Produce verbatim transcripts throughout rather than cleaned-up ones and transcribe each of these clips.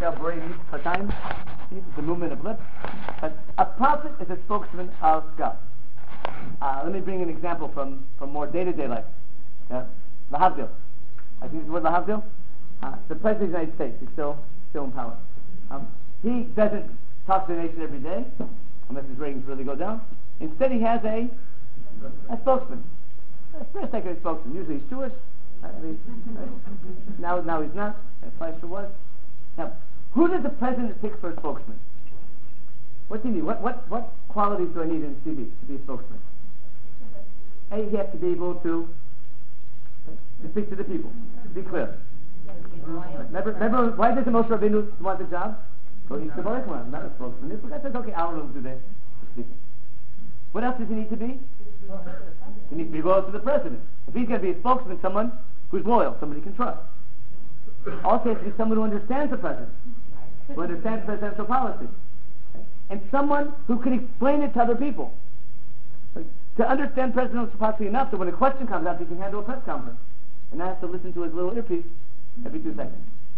Yechezkel Borei Mitzvotayim. It's the movement of lips. But a prophet is a spokesman of God. Uh, let me bring an example from, from more day-to-day life. Uh, Lahavdil. I think the word Lahavdil. Uh, the President of the United States is still still in power. Um, he doesn't talk to the nation every day, unless his ratings really go down. Instead, he has a a spokesman, a first second spokesman. Usually he's Jewish. At least, right? Now, now he's not. Fleischer was. Now, who does the president pick for a spokesman? What do you need? What what what qualities do I need in C V to be a spokesman? A, he has to be able to to speak to the people. To be clear. Remember, remember why does the Moshe Rabbeinu want the job? So he's the Baruch one, not a spokesman. If that says, okay, Aaron will do the speaking. What else does he need to be? He needs to be loyal to the president. If he's going to be a spokesman, someone who's loyal, somebody he can trust. Also, he has to be someone who understands the president, who understands presidential policy, okay? And someone who can explain it to other people. Like, to understand presidential policy enough that when a question comes up, he can handle a press conference and not have to listen to his little earpiece every two seconds.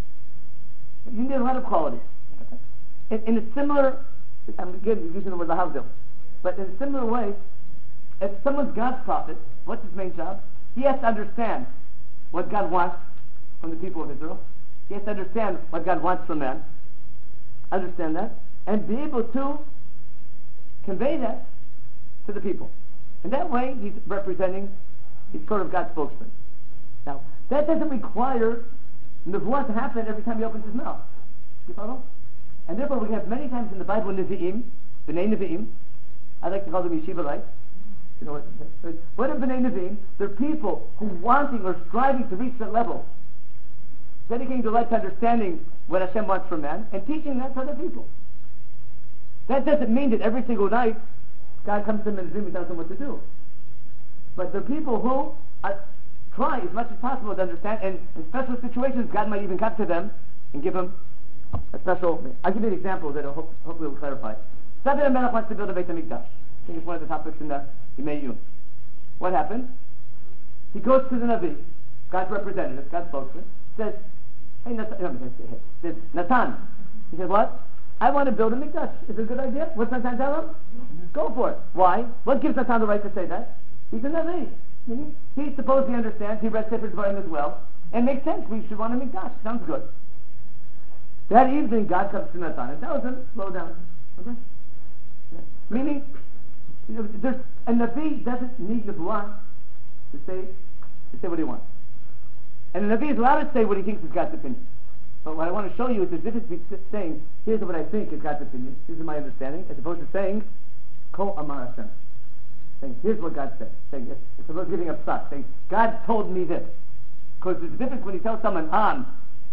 You need a lot of qualities. In, in a similar, I'm again using the word lahavdil, but in a similar way, if someone's God's prophet, what's his main job? He has to understand what God wants from the people of Israel. He has to understand what God wants from man. Understand that, and be able to convey that to the people. And that way, he's representing, he's sort of God's spokesman. Now, that doesn't require nevuah to happen every time he opens his mouth. You follow? And therefore, we have many times in the Bible Nevi'im, B'nai Nevi'im. I like to call them yeshiva-lites. You know what? What are B'nai Nevi'im? They're people who wanting or striving to reach that level, dedicating their life to understanding what Hashem wants from man and teaching that to other people. That doesn't mean that every single night God comes to them in a dream and tells them what to do. But they're people who uh, try as much as possible to understand, and in special situations, God might even come to them and give them a special. I'll give you an example that will hope, hopefully will clarify. David HaMelech wants to build a Beit HaMikdash. I think it's one of the topics in the Yimei Iyun. What happens? He goes to the Navi, God's representative, God's spokesman, says, "Hey, Natan," no, hey, says, Natan. He says, "What? I want to build a Mikdash. Is it a good idea?" What's Natan tell him? Go for it. Why? What gives Natan the right to say that? He's a Navi. He supposedly understands. He read Sefer Dvarim as well, and makes sense. We should want a Mikdash. Sounds good. That evening, God comes to Natan and tells him, "Slow down." Okay? Yeah. Meaning, you know, there's, a Navi doesn't need Nebuah to say to say what he wants, and the Navi is allowed to say what he thinks is God's opinion. But what I want to show you is the difference between saying, "Here's what I think is God's opinion. This is my understanding," as opposed to saying, "Kol Amar Hashem." Saying, "Here's what God said." Saying, it's, it's about giving a psak. Saying, "God told me this." Because there's a difference when you tell someone, "I'm."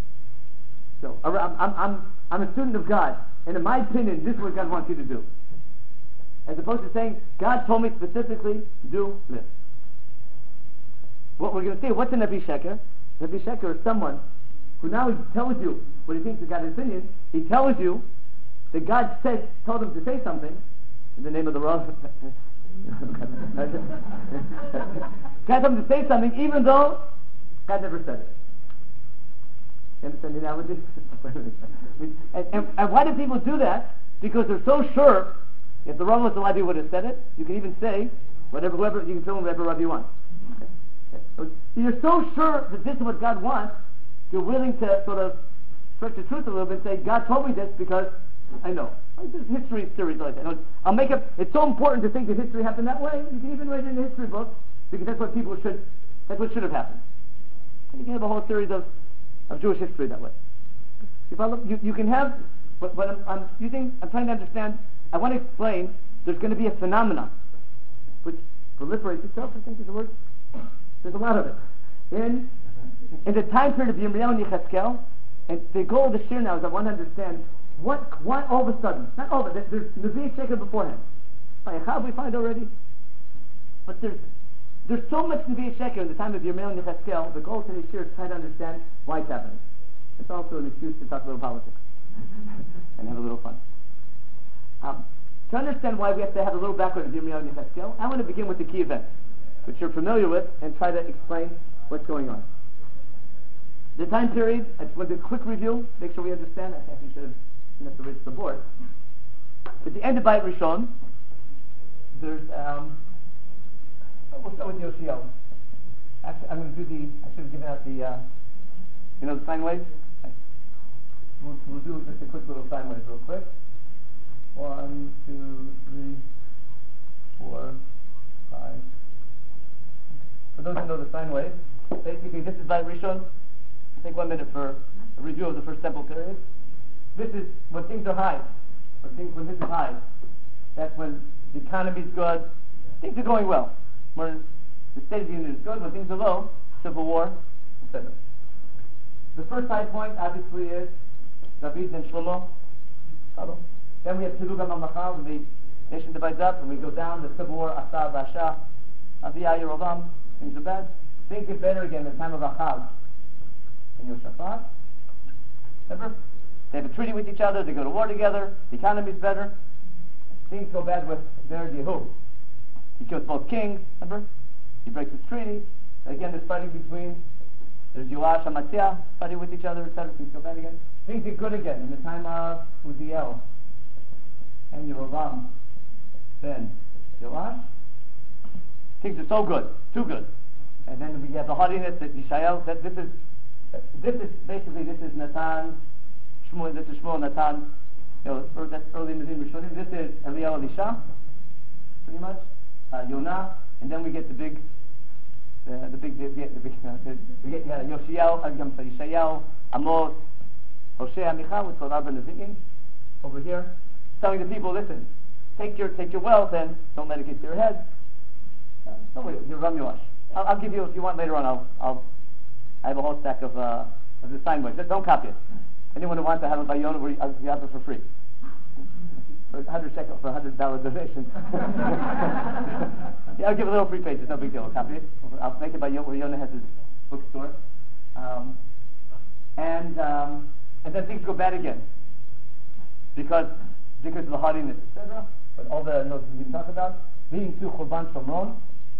So I'm, I'm, I'm, I'm a student of God, and in my opinion, this is what God wants you to do. As opposed to saying, "God told me specifically, do this." What we're going to say, what's a Navi Sheker? Navi Sheker is someone who now he tells you what he thinks is God's opinion. He tells you that God said, told him to say something in the name of the Rav. God told him to say something even though God never said it. You understand the analogy? and, and, and why do people do that? Because they're so sure, if the Rav was alive, he would have said it. You can even say whatever, whoever, you can fill in whatever Rav you want. Okay. So you're so sure that this is what God wants, you're willing to sort of stretch the truth a little bit and say, "God told me this because I know." Like this history series like that. I'll make it. It's so important to think that history happened that way. You can even write it in a history book because that's what people should. That's what should have happened. And you can have a whole series of, of Jewish history that way. If I look, you, you can have. But, but I'm, I'm using. I'm trying to understand. I want to explain. There's going to be a phenomenon which proliferates itself. I think is the word. There's a lot of it. In in the time period of Yirmiyahu and Yechezkel, and the goal of the shir now is I want to understand what, why all of a sudden, not all of it, there's Nevi Sheker beforehand. By Achav we find already, but there's there's so much Nevi Sheker in the time of Yirmiyahu and Yechezkel. The goal of today's shir is to try to understand why it's happening. It's also an excuse to talk a little politics and have a little fun. Um, to understand why we have to have a little background of Yirmiyahu and Yechezkel, I want to begin with the key events, which you're familiar with, and try to explain what's going on. The time period, I just want to do a quick review, make sure we understand. I actually should have, have to raise the board. At the end of Bayit Rishon, there's, um, we'll start with Yoshio. Actually, I'm going to do the, I should have given out the, uh, you know, the sine waves? We'll, we'll do just a quick little sine wave real quick. One, two, three, four, five. For those who know the sine wave, basically this is Bayit Rishon. Take one minute for a review of the first temple period. This is when things are high. When, things, when this is high, that's when the economy is good, things are going well. When the state of the union is good, when things are low, civil war, et cetera. The first high point obviously is David and Shlomo. Then we have Tilugah Mamlacha, when the nation divides up, and we go down, the civil war, Asa, Rasha, Aviyah, Yerovam, things are bad. Things get better again in the time of Achav and Yoshaphat. Remember? They have a treaty with each other, they go to war together, the economy is better. Things go bad with Mered Yehu. He kills both kings, remember? He breaks his treaty. Again, there's fighting between, there's Yoash and Amaziah fighting with each other, et cetera. Things go bad again. Things get good again in the time of Uziel and Yerovam. Then Yoash. Things are so good, too good. And then we have the haughtiness that Yishael, that this is, this is basically, this is Natan, Shmuel, this is Shmuel, Natan, you know, or that's early in the Din Rishonim. This is Eliyahu, Elisha, pretty much, uh, Yonah, and then we get the big, uh, the big, the, the, the big, uh, the, we get uh, Yoshiel, uh, Yishael, Amos, Hosea, Micha, which called Arba Nevi'im, over here, telling the people, listen, take your, take your wealth and don't let it get to your head. Uh, don't worry, you're Ram Yoash. I'll, I'll give you, if you want later on, I'll, I'll, I have a whole stack of, uh, of the sine waves. Don't copy it. Anyone who wants to have it by Yonah, we, uh, you have it for free. For a hundred shekel, for a hundred dollar donation. Yeah, I'll give a little free page, it's no big deal, I'll copy it. I'll make it by Yonah, where Yonah has his bookstore. Um, and, um, and then things go bad again. Because, because of the haughtiness, et cetera. But all the notes we can talk about. Leading to Churban Shomron,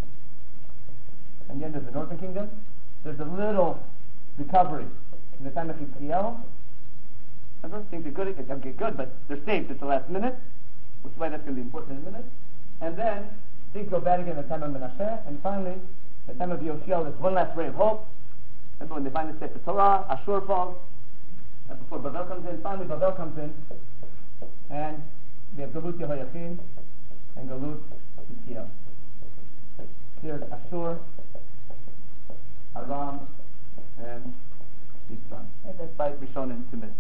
and the end of the northern kingdom. There's a little recovery in the time of Chizkiyahu. Remember, things are good, it don't get good, but they're saved at the last minute. That's why that's going to be important in a minute. And then things go bad again at the time of Menashe, and finally, at the time of Yoshio, there's one last ray of hope. Remember when they finally say the Torah, Ashur falls, and before Babel comes in, finally Babel comes in, and we have Galut Yehoiachin and Galut Chizkiyahu. Here's Ashur, Aram, and Yisrael. And that's by Rishon in two minutes.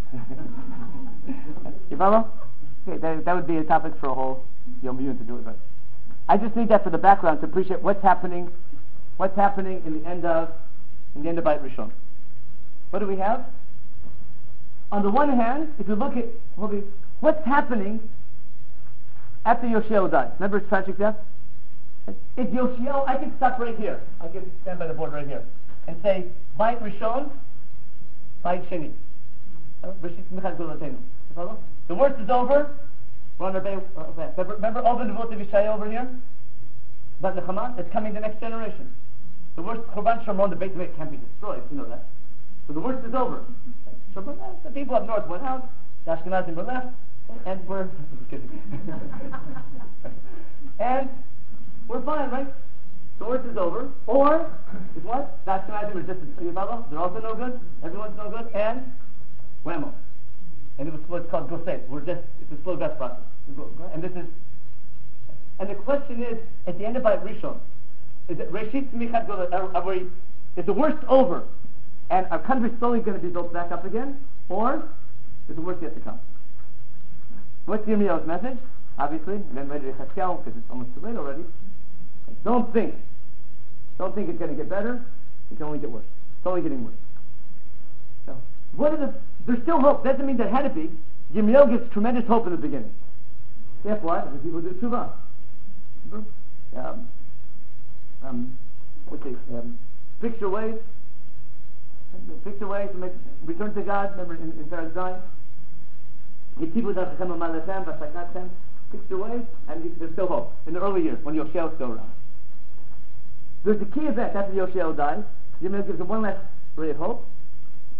You follow? Okay, that, that would be a topic for a whole Yom Yun to do it, but I just need that for the background to appreciate what's happening, what's happening in the end of, in the end of Bayit Rishon. What do we have? On the one hand, if you look at what's happening after Yoshio dies. Remember his tragic death? If Yoshio, I can stop right here. I can stand by the board right here and say, Bayit Rishon, Bayit Sheni. The worst is over. We're on our way. Remember all the Nevot of Yishaya over here? But Nechama, it's coming the next generation. The worst, Churban Shomron, the Beit Mikdash can't be destroyed, you know that. So the worst is over. So the people up north went out, the Ashkenazim were left, and we're and we're fine, right? The worst is over. Or is what? The Ashkenazim are just they're also no good. Everyone's no good, and whammo. And it was what's called Gosek. We're just it's a slow death process. And this is and the question is at the end of Bayit Rishon, is it Reshit Smichat Golet? Are we is the worst over and our country slowly going to be built back up again? Or is the worst yet to come? What's Yirmiyahu's message? Obviously, and then ready to Chazkiyahu because it's almost too late already. Don't think. Don't think it's going to get better. It can only get worse. It's only getting worse. So, what are the? There's still hope. Doesn't mean there had to be. Yirmiyahu gives tremendous hope in the beginning. Guess what? The people do tshuva. Um, um, what's it? Um, fix your ways. Fix your ways to make return to God. Remember in, in Parak Zayin. Fix your ways, and there's still hope. In the early years, when Yoshio is still around. There's a key event after Yoshio dies. Yirmiyahu gives him one last ray of hope.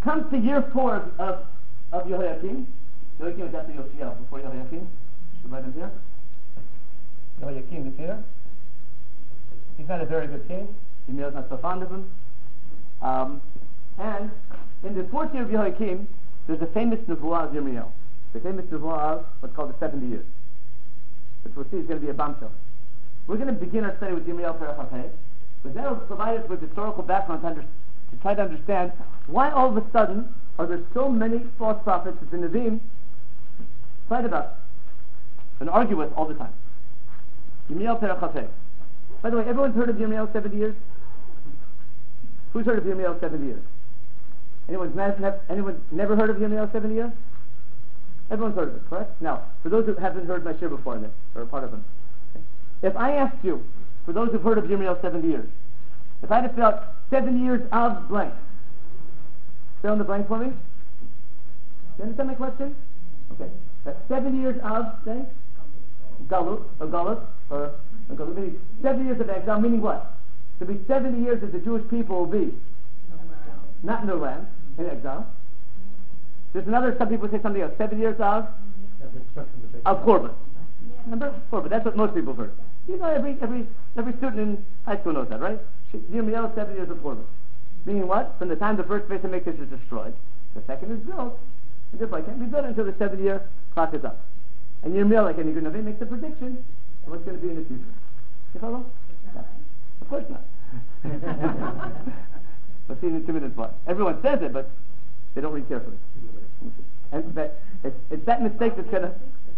comes to year four of, of, of Yehoiakim. Yehoiakim was after Yoshiel, before Yehoiakim. Should write him here. Yehoiakim is here. He's not a very good king. Yirmiyahu is not so fond of him. Um, and in the fourth year of Yehoiakim, there's a famous nevuah of Yirmiyahu. The famous nevuah of what's called the seventy years. Which we'll see is going to be a bombshell. We're going to begin our study with Yirmiyahu Perek Chafei, but that will provide us with historical background to, under, to try to understand why all of a sudden are there so many false prophets that the Nevi'im fight about and argue with all the time. Yirmiyahu Perek Chafei. By the way, everyone's heard of Yirmiyahu seventy years? Who's heard of Yirmiyahu seventy years? Anyone's ne- ne- anyone never heard of Yirmiyahu seventy years? Everyone's heard of it, correct? Now, for those who haven't heard my shir before this, or part of them, okay. If I asked you, for those who've heard of Yirmiyahu seventy years, if I had to fill out seven years of blank, fill in the blank for me? Do you understand my question? Okay. That's seven years of, say, Galut, or Galut, or, or Galut, meaning seven years of exile, meaning what? To be seventy years that the Jewish people will be not in their land, in exile. There's another, some people say something else, seven years of of Korban. Remember? Korban, that's what most people have heard. You know, every every every student in high school knows that, right? Yirmiyahu, seven years of Korban. Meaning what? From the time the first base of Mikdash is destroyed, the second is built, and therefore it can't be built until the seven year clock is up. And Yirmiyahu, like any good Navi, makes a prediction of what's going to be in the future. You follow? No. Of course not. We'll see in two minutes why. Everyone says it, but they don't read carefully. And that, it's, it's that mistake that's going to...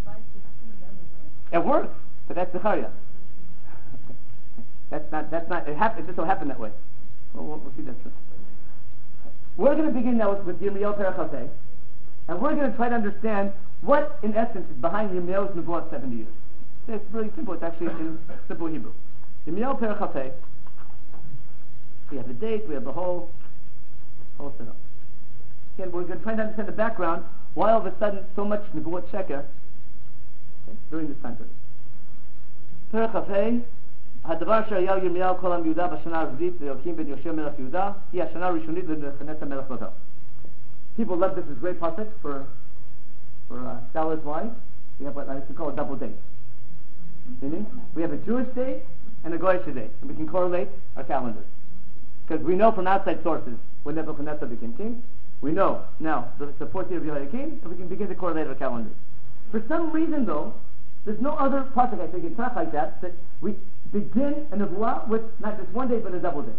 It works, but that's Zechariah. That's not, that's not, it, hap- it just will happen that way. We'll, we'll, we'll see that soon. We're going to begin now with, with Yirmiyahu Perek Chafei, and we're going to try to understand what, in essence, is behind Yirmiyahu's Nevuah of seventy years. So it's really simple. It's actually in simple Hebrew. Yirmiyahu Perek Chafei. We have the date, we have the whole, whole setup. Again, we're going to try to understand the background, why all of a sudden so much Nevuot Sheker okay, during this time period. Perek Chafei, הדבר אשר היה ירמיהו כל עם יהודה בשנה הרביעית ליהויקים בן יהושע מלך יהודה היא השנה הראשונית לנבוכדנצר מלך בבל. People love this as great pasuk for for uh, scholars. Why? We have what I like to call a double date. Meaning, we have a Jewish date and a Goyish date, and we can correlate our calendars. Because we know from outside sources when Nebuchadnezzar became king, we know now the, the fourth year of Yehoiakim, and we can begin to correlate our calendars. For some reason, though, there's no other pasuk I think it's not like that that we begin a nevuah with not just one day but a double day.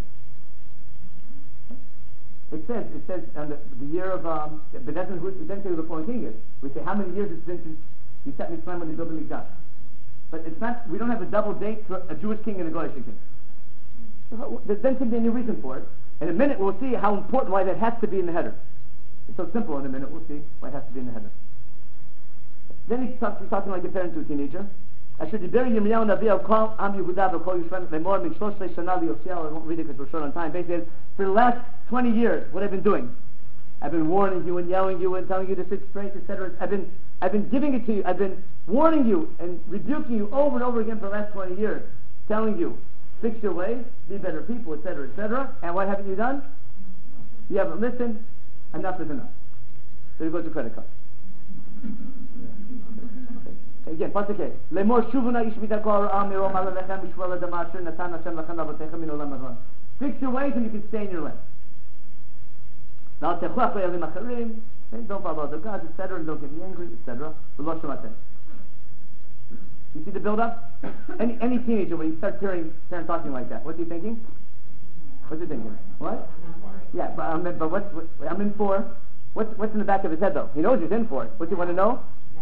It says it says on the, the year of um, but that's who essentially the foreign king is. We say how many years it's been since you set Mitzrayim when they built the Mikdash. But it's not. We don't have a double date for a Jewish king and a Goyish king. So, there doesn't be any reason for it. In a minute we'll see how important why that has to be in the header. It's so simple. In a minute we'll see why it has to be in the header. Then he's, talk, he's talking like a parent to a teenager. Asher diber Yirmiyahu Navi al kol am Yehuda v'kol Yisrael lemor min shlosh shana liyosea. I won't read it because we're short on time. Basically, for the last twenty years, what I've been doing, I've been warning you and yelling you and telling you to sit straight, et cetera. I've been, I've been giving it to you. I've been warning you and rebuking you over and over again for the last twenty years, telling you, fix your ways, be better people, et cetera, et cetera. And what haven't you done? You haven't listened. Enough is enough. There goes your credit card. Again, pasuk A. Lemor shuvuna ish midakor amiro malalechem mishwala damasher natan Hashem lachem lavotechem min olam haba. Fix your ways and you can stay in your land. Now techuach le'elim acharim. Don't follow other gods, et cetera. And don't get me angry, et cetera. V'lo shematem. You see the build-up? Any any teenager when you start hearing parents talking like that, what's he thinking? What's he thinking? What? Yeah, but I'm in, but what's what, I'm in for? What's what's in the back of his head though? He knows he's in for it. What do you want to know?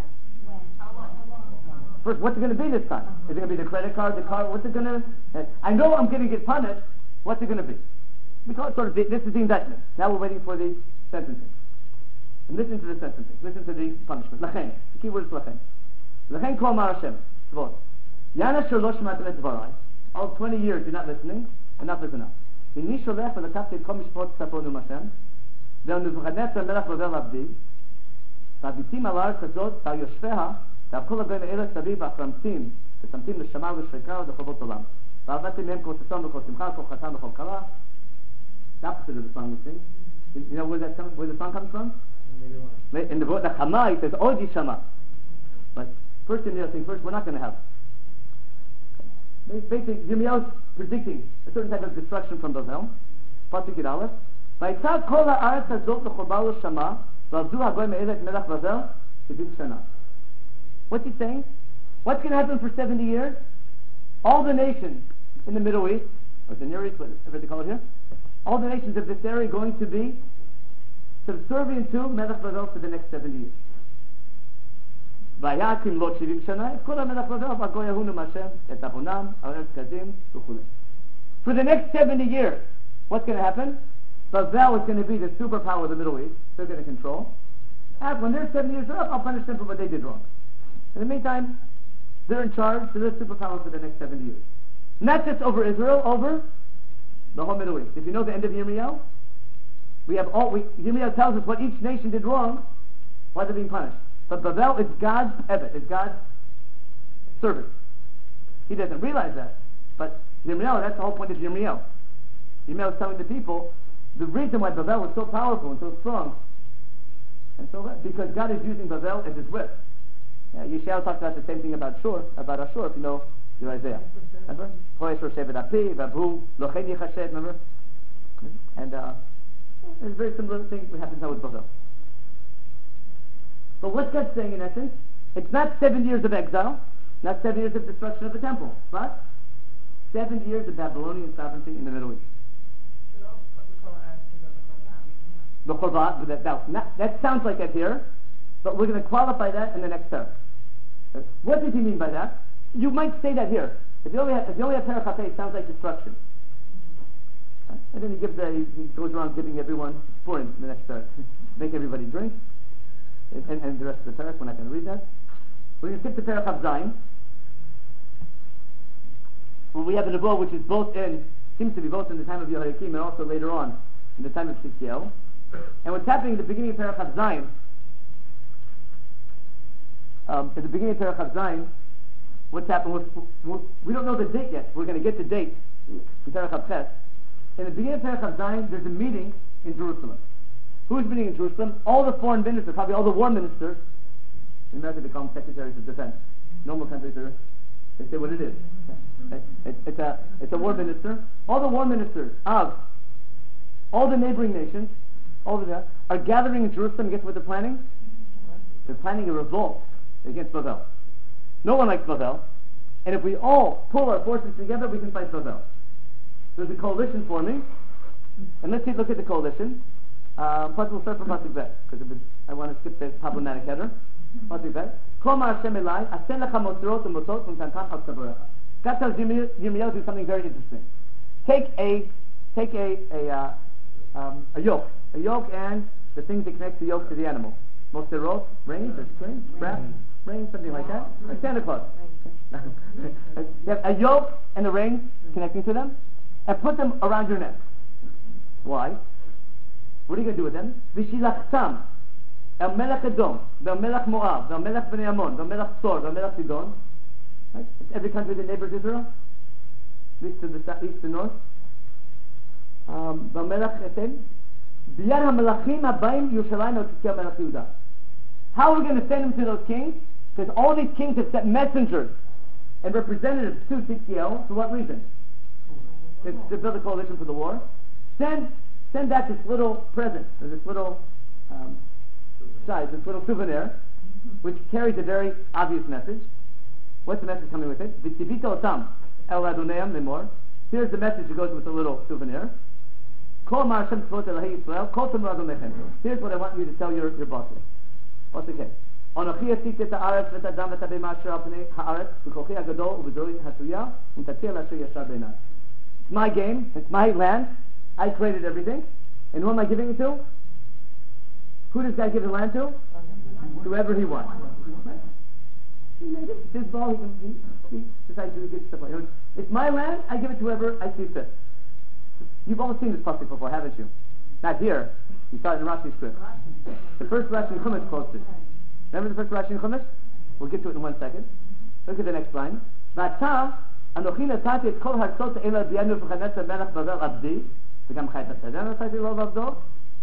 First, what's it going to be this time? Is it going to be the credit card, the car? What's it going to... I know I'm going to get punished. What's it going to be? We call it sort of, the, this is the indictment. Now we're waiting for the sentencing. And listen to the sentencing. Listen to the punishment. Lachen. The key word is lachen. Lachen kol mar Hashem. Tzvot. Yana shor lo shematem et dvarai. All twenty years you're not listening. Enough is enough. Inni sholech v'lekachti et kol mishpot tzaponu Hashem. Ve'al Nebuchadnezzar melech Bavel avdi. V'abitim al ha'aretz hazot v'al yoshveha. והכל הבין האלה סביב החרמתים ושמתים לשמר ושריקה וחובות עולם ועבדתם מהם כל ששון וכל שמחה וכל חתן וכל קרה. The opposite of the song we sing. You, you know where that comes, where the song comes from? In the the Chama, it says Odi Shama. But first Yirmiyahu saying first, we're not going to have. Basically, Yirmiyahu is predicting a certain type of destruction from Bavel. Pasuk Yud Aleph. Vayitza kol haaretz hazot l'chorba u'shama v'avdu hagoyim me'elech melech Bavel sevim shana. What's he saying? What's going to happen for seventy years? All the nations in the Middle East, or the Near East, whatever they call it here, all the nations of this area are going to be subservient to Melech Bavel for the next seventy years. Vayakim lot shivim shana, kol ha-melech Bavel v'agoy yahunum Hashem et avonam ha'eretz kadim v'chulei. For the next seventy years, what's going to happen? Bavel is going to be the superpower of the Middle East. They're going to control. And when their seventy years are up, I'll punish them for what they did wrong. In the meantime, they're in charge, so they're superpower for the next seventy years. Not just over Israel, over the whole Middle East. If you know the end of Yirmiyahu, we have all, we, Yirmiyahu tells us what each nation did wrong, why they're being punished. But Bavel is God's evet, is God's servant. He doesn't realize that. But Yirmiyahu, that's the whole point of Yirmiyahu. Yirmiyahu is telling the people, the reason why Bavel was so powerful and so strong, and so because God is using Bavel as his whip. Yeah, Yeshayahu talks about the same thing about Shur, about Ashur, if you know your Isaiah. Remember? Remember? And uh, there's a very similar thing that happens now with Bavel. But what's God saying in essence? It's not seven years of exile, not seven years of destruction of the temple, but seven years of Babylonian sovereignty in the Middle East. The Chorba, that, that, that sounds like it here, but we're going to qualify that in the next paragraph. What does he mean by that? You might say that here. If you only have, if you only have paragraph eight, it sounds like destruction. Right? And then he gives the, he, he goes around giving everyone pouring in the next paragraph. Make everybody drink. And, and, and the rest of the paragraph, we're not going to read that. We're going to skip to paragraph Zayin. Well, we have a Nebuah which is both in, seems to be both in the time of Yehoiakim and also later on in the time of Chizkiyahu. And what's happening at the beginning of paragraph Zayin, um, at the beginning of paragraph Zayin, what's happened with, with, we don't know the date yet. We're going to get the date in paragraph Ches. In the beginning of paragraph Zayin, there's a meeting in Jerusalem. Who's meeting in Jerusalem? All the foreign ministers, probably all the war ministers. In America they call them secretaries of defense. Normal countries are, they say what it is. It, it, it's, a, it's a war minister. All the war ministers of all the neighboring nations, all of that, are gathering in Jerusalem. Guess what they're planning? They're planning a revolt against Bavel. No one likes Bavel. And if we all pull our forces together, we can fight Bavel. There's a coalition forming. And let's see, look at the coalition. Uh, plus we'll start from Pasuk Bet, because I want to skip the problematic header. Pasuk Bet. God tells Yirmiyahu to do something very interesting. Take a, take a, a, uh, um, a yoke. A yoke and the things that connect the yoke to the animal. Moserot, reins, or strings, straps, reins, something like that. Like Santa Claus. You have a yoke and the reins connecting to them, and put them around your neck. Why? What are you going to do with them? V'shilachtam el melech Edom, el melech Moab, el melech Bnei Ammon, el melech Sor, el melech Sidon. Right? It's every country that neighbors Israel, east to the south, east to north. Um, el melech Etem. B'yad hamelachim habayim Yerushalayim el Tzidkiyahu melech Yehuda. How are we going to send them to those kings? Because all these kings have sent messengers and representatives to Tzidkiyahu. For what reason? To, to build a coalition for the war. Send Send back this little present, or this little um, size, this little souvenir, which carries a very obvious message. What's the message coming with it? V'tzivita otam el adoneim lemor. Here's the message that goes with the little souvenir. Kol mar Hashem tzvot Elahei Yisrael, kol tamar adonechem. Here's what I want you to tell your, your bosses. What's okay? Anochi asiti et haaretz v'et adam v'et habema asher al pnei haaretz v'kolchi hagadol u'b'zoroi hashuyah u'mtatzil asher yashar beinah. It's my game. It's my land. I created everything. And who am I giving it to? Who does God give the land to? Whoever he wants. Right? He made it. It's his ball. He, can, he, he decides to get stuff like it. It's my land. I give it to whoever I see fit. You've all seen this pasuk before, haven't you? Not here. You saw it in Rashi's script. The first Rashi in Chumash quotes it. Remember the first Rashi in Chumash? We'll get to it in one second. Look at the next line. V'ata anochi natati et kol hartzot eila b'yanu v'chanetza melech bavel abdi. וגם חי את השדה נתתי לו ועבדו,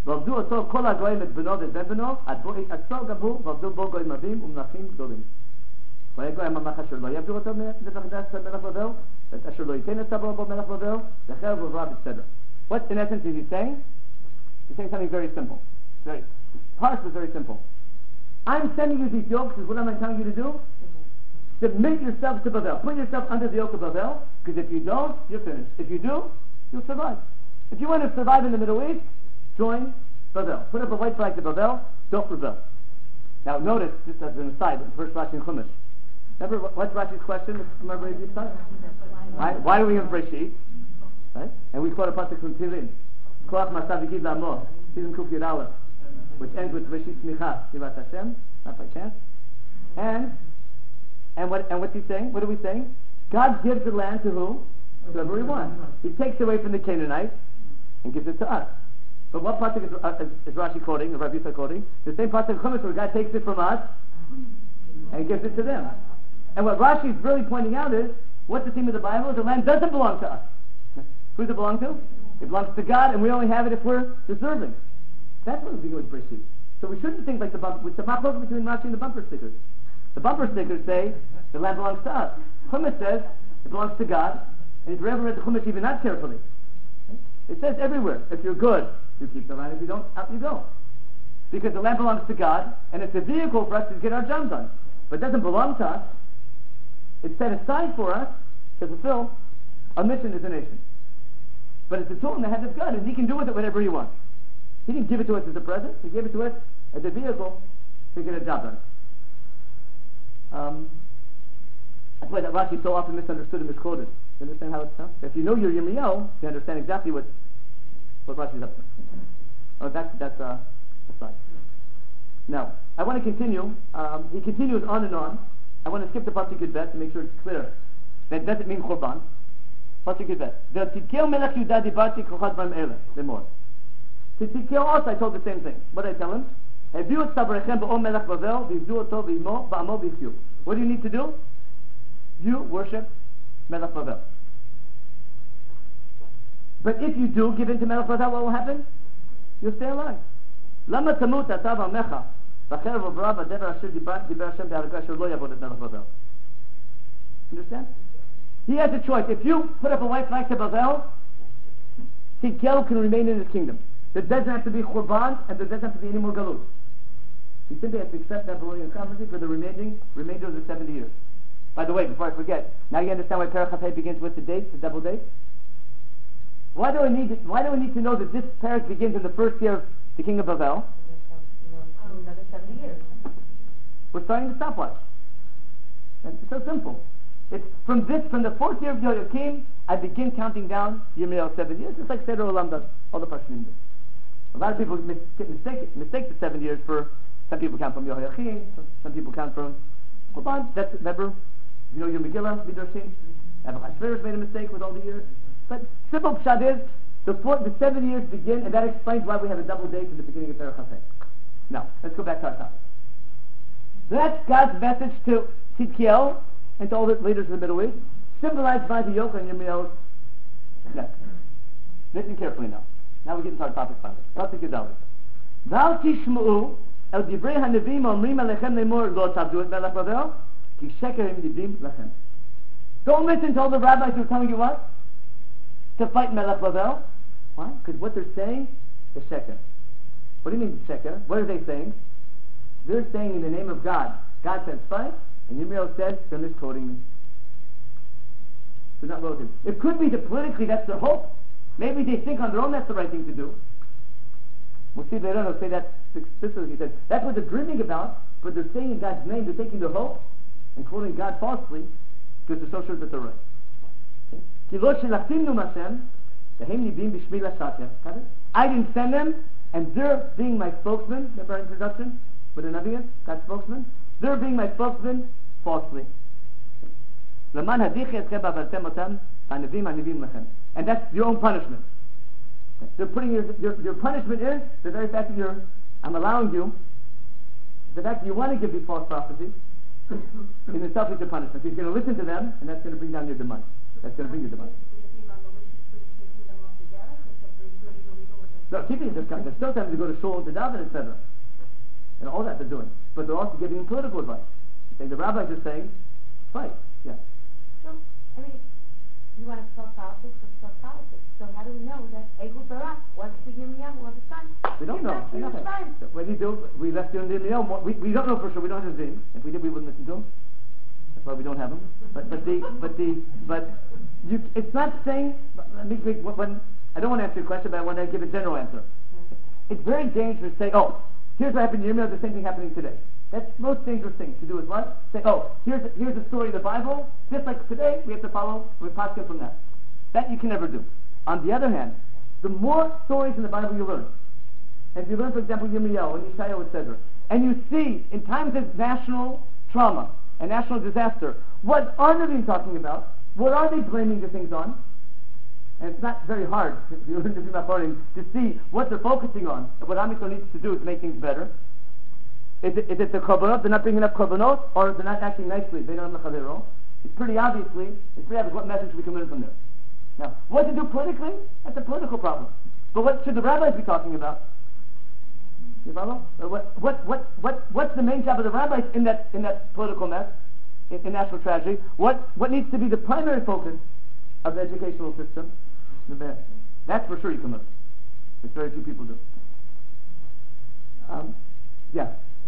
ועבדו אותו כל הגויים את בנו ובן בנו, עד בוא יתעצור גם הוא, ועבדו בו גויים רבים ומלכים גדולים. ויגו הממלך אשר לא יעביר אותו לבגדד מלך בבל, ואת אשר לא ייתן את סבו בו מלך בבל, וחרב וברע בסדר. What in essence is he saying? He's saying something very simple. Very, parts is very simple. I'm sending you these yokes, is what am I telling you to do? Submit yourself to Babel. Put yourself under the yoke of Babel, because if you don't, you're finished. If you do, you'll survive. If you want to survive in the Middle East, join Babel. Put up a white flag to Babel, don't rebel. Now notice, just as an aside, the first Rashi in Chumash. Remember, what's Rashi's question? Remember Rabbi Yitzchak? Why, why do we have Breshit? Right? And we quote a pasuk from Tehillim. Koach Masav Yigid La'amo, season Kuf Yud Aleph, which ends with Breshit Smicha, Yivat Hashem, not by chance. And and what and what's he saying? What are we saying? God gives the land to who? To whoever he wants. He takes away from the Canaanites and gives it to us. But what pasuk is, uh, is, is Rashi quoting, or Rabbi Yitzchak quoting? The same pasuk of Chumash where God takes it from us and gives it to them. And what Rashi is really pointing out is, what's the theme of the Bible? The land doesn't belong to us. Who does it belong to? It belongs to God, and we only have it if we're deserving. That's what we do with Breshit. So we shouldn't think like the bumper, with the machloek between Rashi and the bumper stickers. The bumper stickers say the land belongs to us. Chumash says it belongs to God, and if you ever read the Chumash even that carefully, it says everywhere, if you're good, you keep the land. If you don't, out you go. Because the land belongs to God, and it's a vehicle for us to get our job done. But it doesn't belong to us. It's set aside for us to fulfill our mission as a nation. But it's a tool in the hands of God, and he can do with it whatever he wants. He didn't give it to us as a present. He gave it to us as a vehicle to get a job done. Um, that's why that Rashi is so often misunderstood and misquoted. You understand how it's done? If you know your Yirmiyahu, you understand exactly what what Rashi's up to. Oh, that's that's uh, aside. Now, I want to continue. Um, he continues on and on. I want to skip the pasuk Yud Bet to make sure it's clear. That doesn't mean Churban. Pasuk Yud Bet. V'tzidkeu melech Yehuda dibarti kochad b'im ele. Lemor. To Tzidkeu also I told the same thing. What did I tell him? Heviu et tzavrechem b'om melech Bavel v'yivdu oto v'imo ba'amo v'yichyu. What do you need to do? You worship Melech Bavel. But if you do give in to Melech Bavel, what will happen? You'll stay alive. Lama tamut atav amecha v'cherev v'vra v'dever asher diber Hashem b'harga asher lo yavod et Melech Bavel. Understand? He has a choice. If you put up a white flag to Bavel, Tzidkeu can remain in his kingdom. There doesn't have to be Churban, and there doesn't have to be any more Galut. He simply has to accept Babylonian sovereignty for the remaining remainder of the seventy years. By the way, before I forget, now you understand why Perach HaPei begins with the date, the double date? Why do we need to, why do we need to know that this Perach begins in the first year of the king of Babel? Another seventy years. We're starting the stopwatch. And it's so simple. It's from this, from the fourth year of Yehoiakim, I begin counting down Yirmiyahu seven years, just like Seder Olam does, all the Parshanim do. A lot of people mis- get mistake, mistake the seven years for, some people count from Yehoiakim, some, some people count from Churban. That's, remember, you know your Megillah, Midrashim? Achashverosh made a mistake with all the years. But simple pshat is, the, four, the seven years begin, and that explains why we have a double date at the beginning of Perach HaPei. Now, let's go back to our topic. That's God's message to Tzidkeu and to all the leaders of the Middle East, symbolized by the yoke on Yirmiyahu's neck. Listen carefully now. Now we get into our topic finally. Pasuk Yud V'al tishma'u el divrei hanevim omrim alechem lemor lo tavdu et melech Bavel ki sheker im nivim lechem. Don't listen to all the rabbis who are telling you what? To fight Melech Bavel. Why? Because what they're saying is sheker. What do you mean sheker? What are they saying? They're saying in the name of God. God says fight, and Yirmiyahu says they're misquoting me. They're not loyal to him. It could be that politically that's their hope. Maybe they think on their own that's the right thing to do. We'll see later on, he'll say that specifically. He says, that's what they're dreaming about, but they're saying in God's name, they're taking their hope and quoting God falsely because they're so sure that they're right. Okay? I didn't send them, and they're being my spokesman. Remember our introduction with the Nabi, God's spokesman? They're being my spokesman falsely. And that's your own punishment. They're putting your, your, your punishment is the very fact that you're, I'm allowing you, the fact that you want to give these false prophecies, in itself is your punishment. He's going to listen to them, and that's going to bring down your demise. That's going to bring your demise. they're keeping it discount. They're still telling them to go to shul and to daven, et cetera. And all that they're doing. But they're also giving political advice. Saying the rabbis are saying, fight. Yeah. So, I mean, you want to talk politics, let's talk politics. So how do we know that Ehud Barak was the Yirmiyahu of his time? We don't He's know. not We're Jewish not- time. So what do you do? We left Yom Yirmiyahu. We, we don't know for sure. We don't have Zim. If we did, we wouldn't listen to him. That's why we don't have him. But but the but the but you. It's not saying. Let me make when I don't want to answer your question, but I want to give a general answer. It's very dangerous to say, oh, here's what happened in Yirmiyahu. The same thing happening today. That's the most dangerous thing to do is what? Say, oh, here's a, here's a story of the Bible. Just like today, we have to follow. We paskin from that. That you can never do. On the other hand, the more stories in the Bible you learn, and if you learn, for example, Yirmiyahu and Yeshayahu, et cetera, and you see in times of national trauma and national disaster, what are they talking about? What are they blaming the things on? And it's not very hard if you learn to be Mafarim to see what they're focusing on and what Am Yisrael needs to do to make things better. Is it, is it the korbanot? They're not bringing enough korbanot, or they're not acting nicely? They don't have the It's pretty obviously. It's pretty obvious what message we can learn from there. Now, what to do politically? That's a political problem. But what should the rabbis be talking about? You follow? Or what, what, what, what, what's the main job of the rabbis in that in that political mess, in, in national tragedy? What what needs to be the primary focus of the educational system? The best. That's for sure you can learn. Which very few people do. Um, yeah.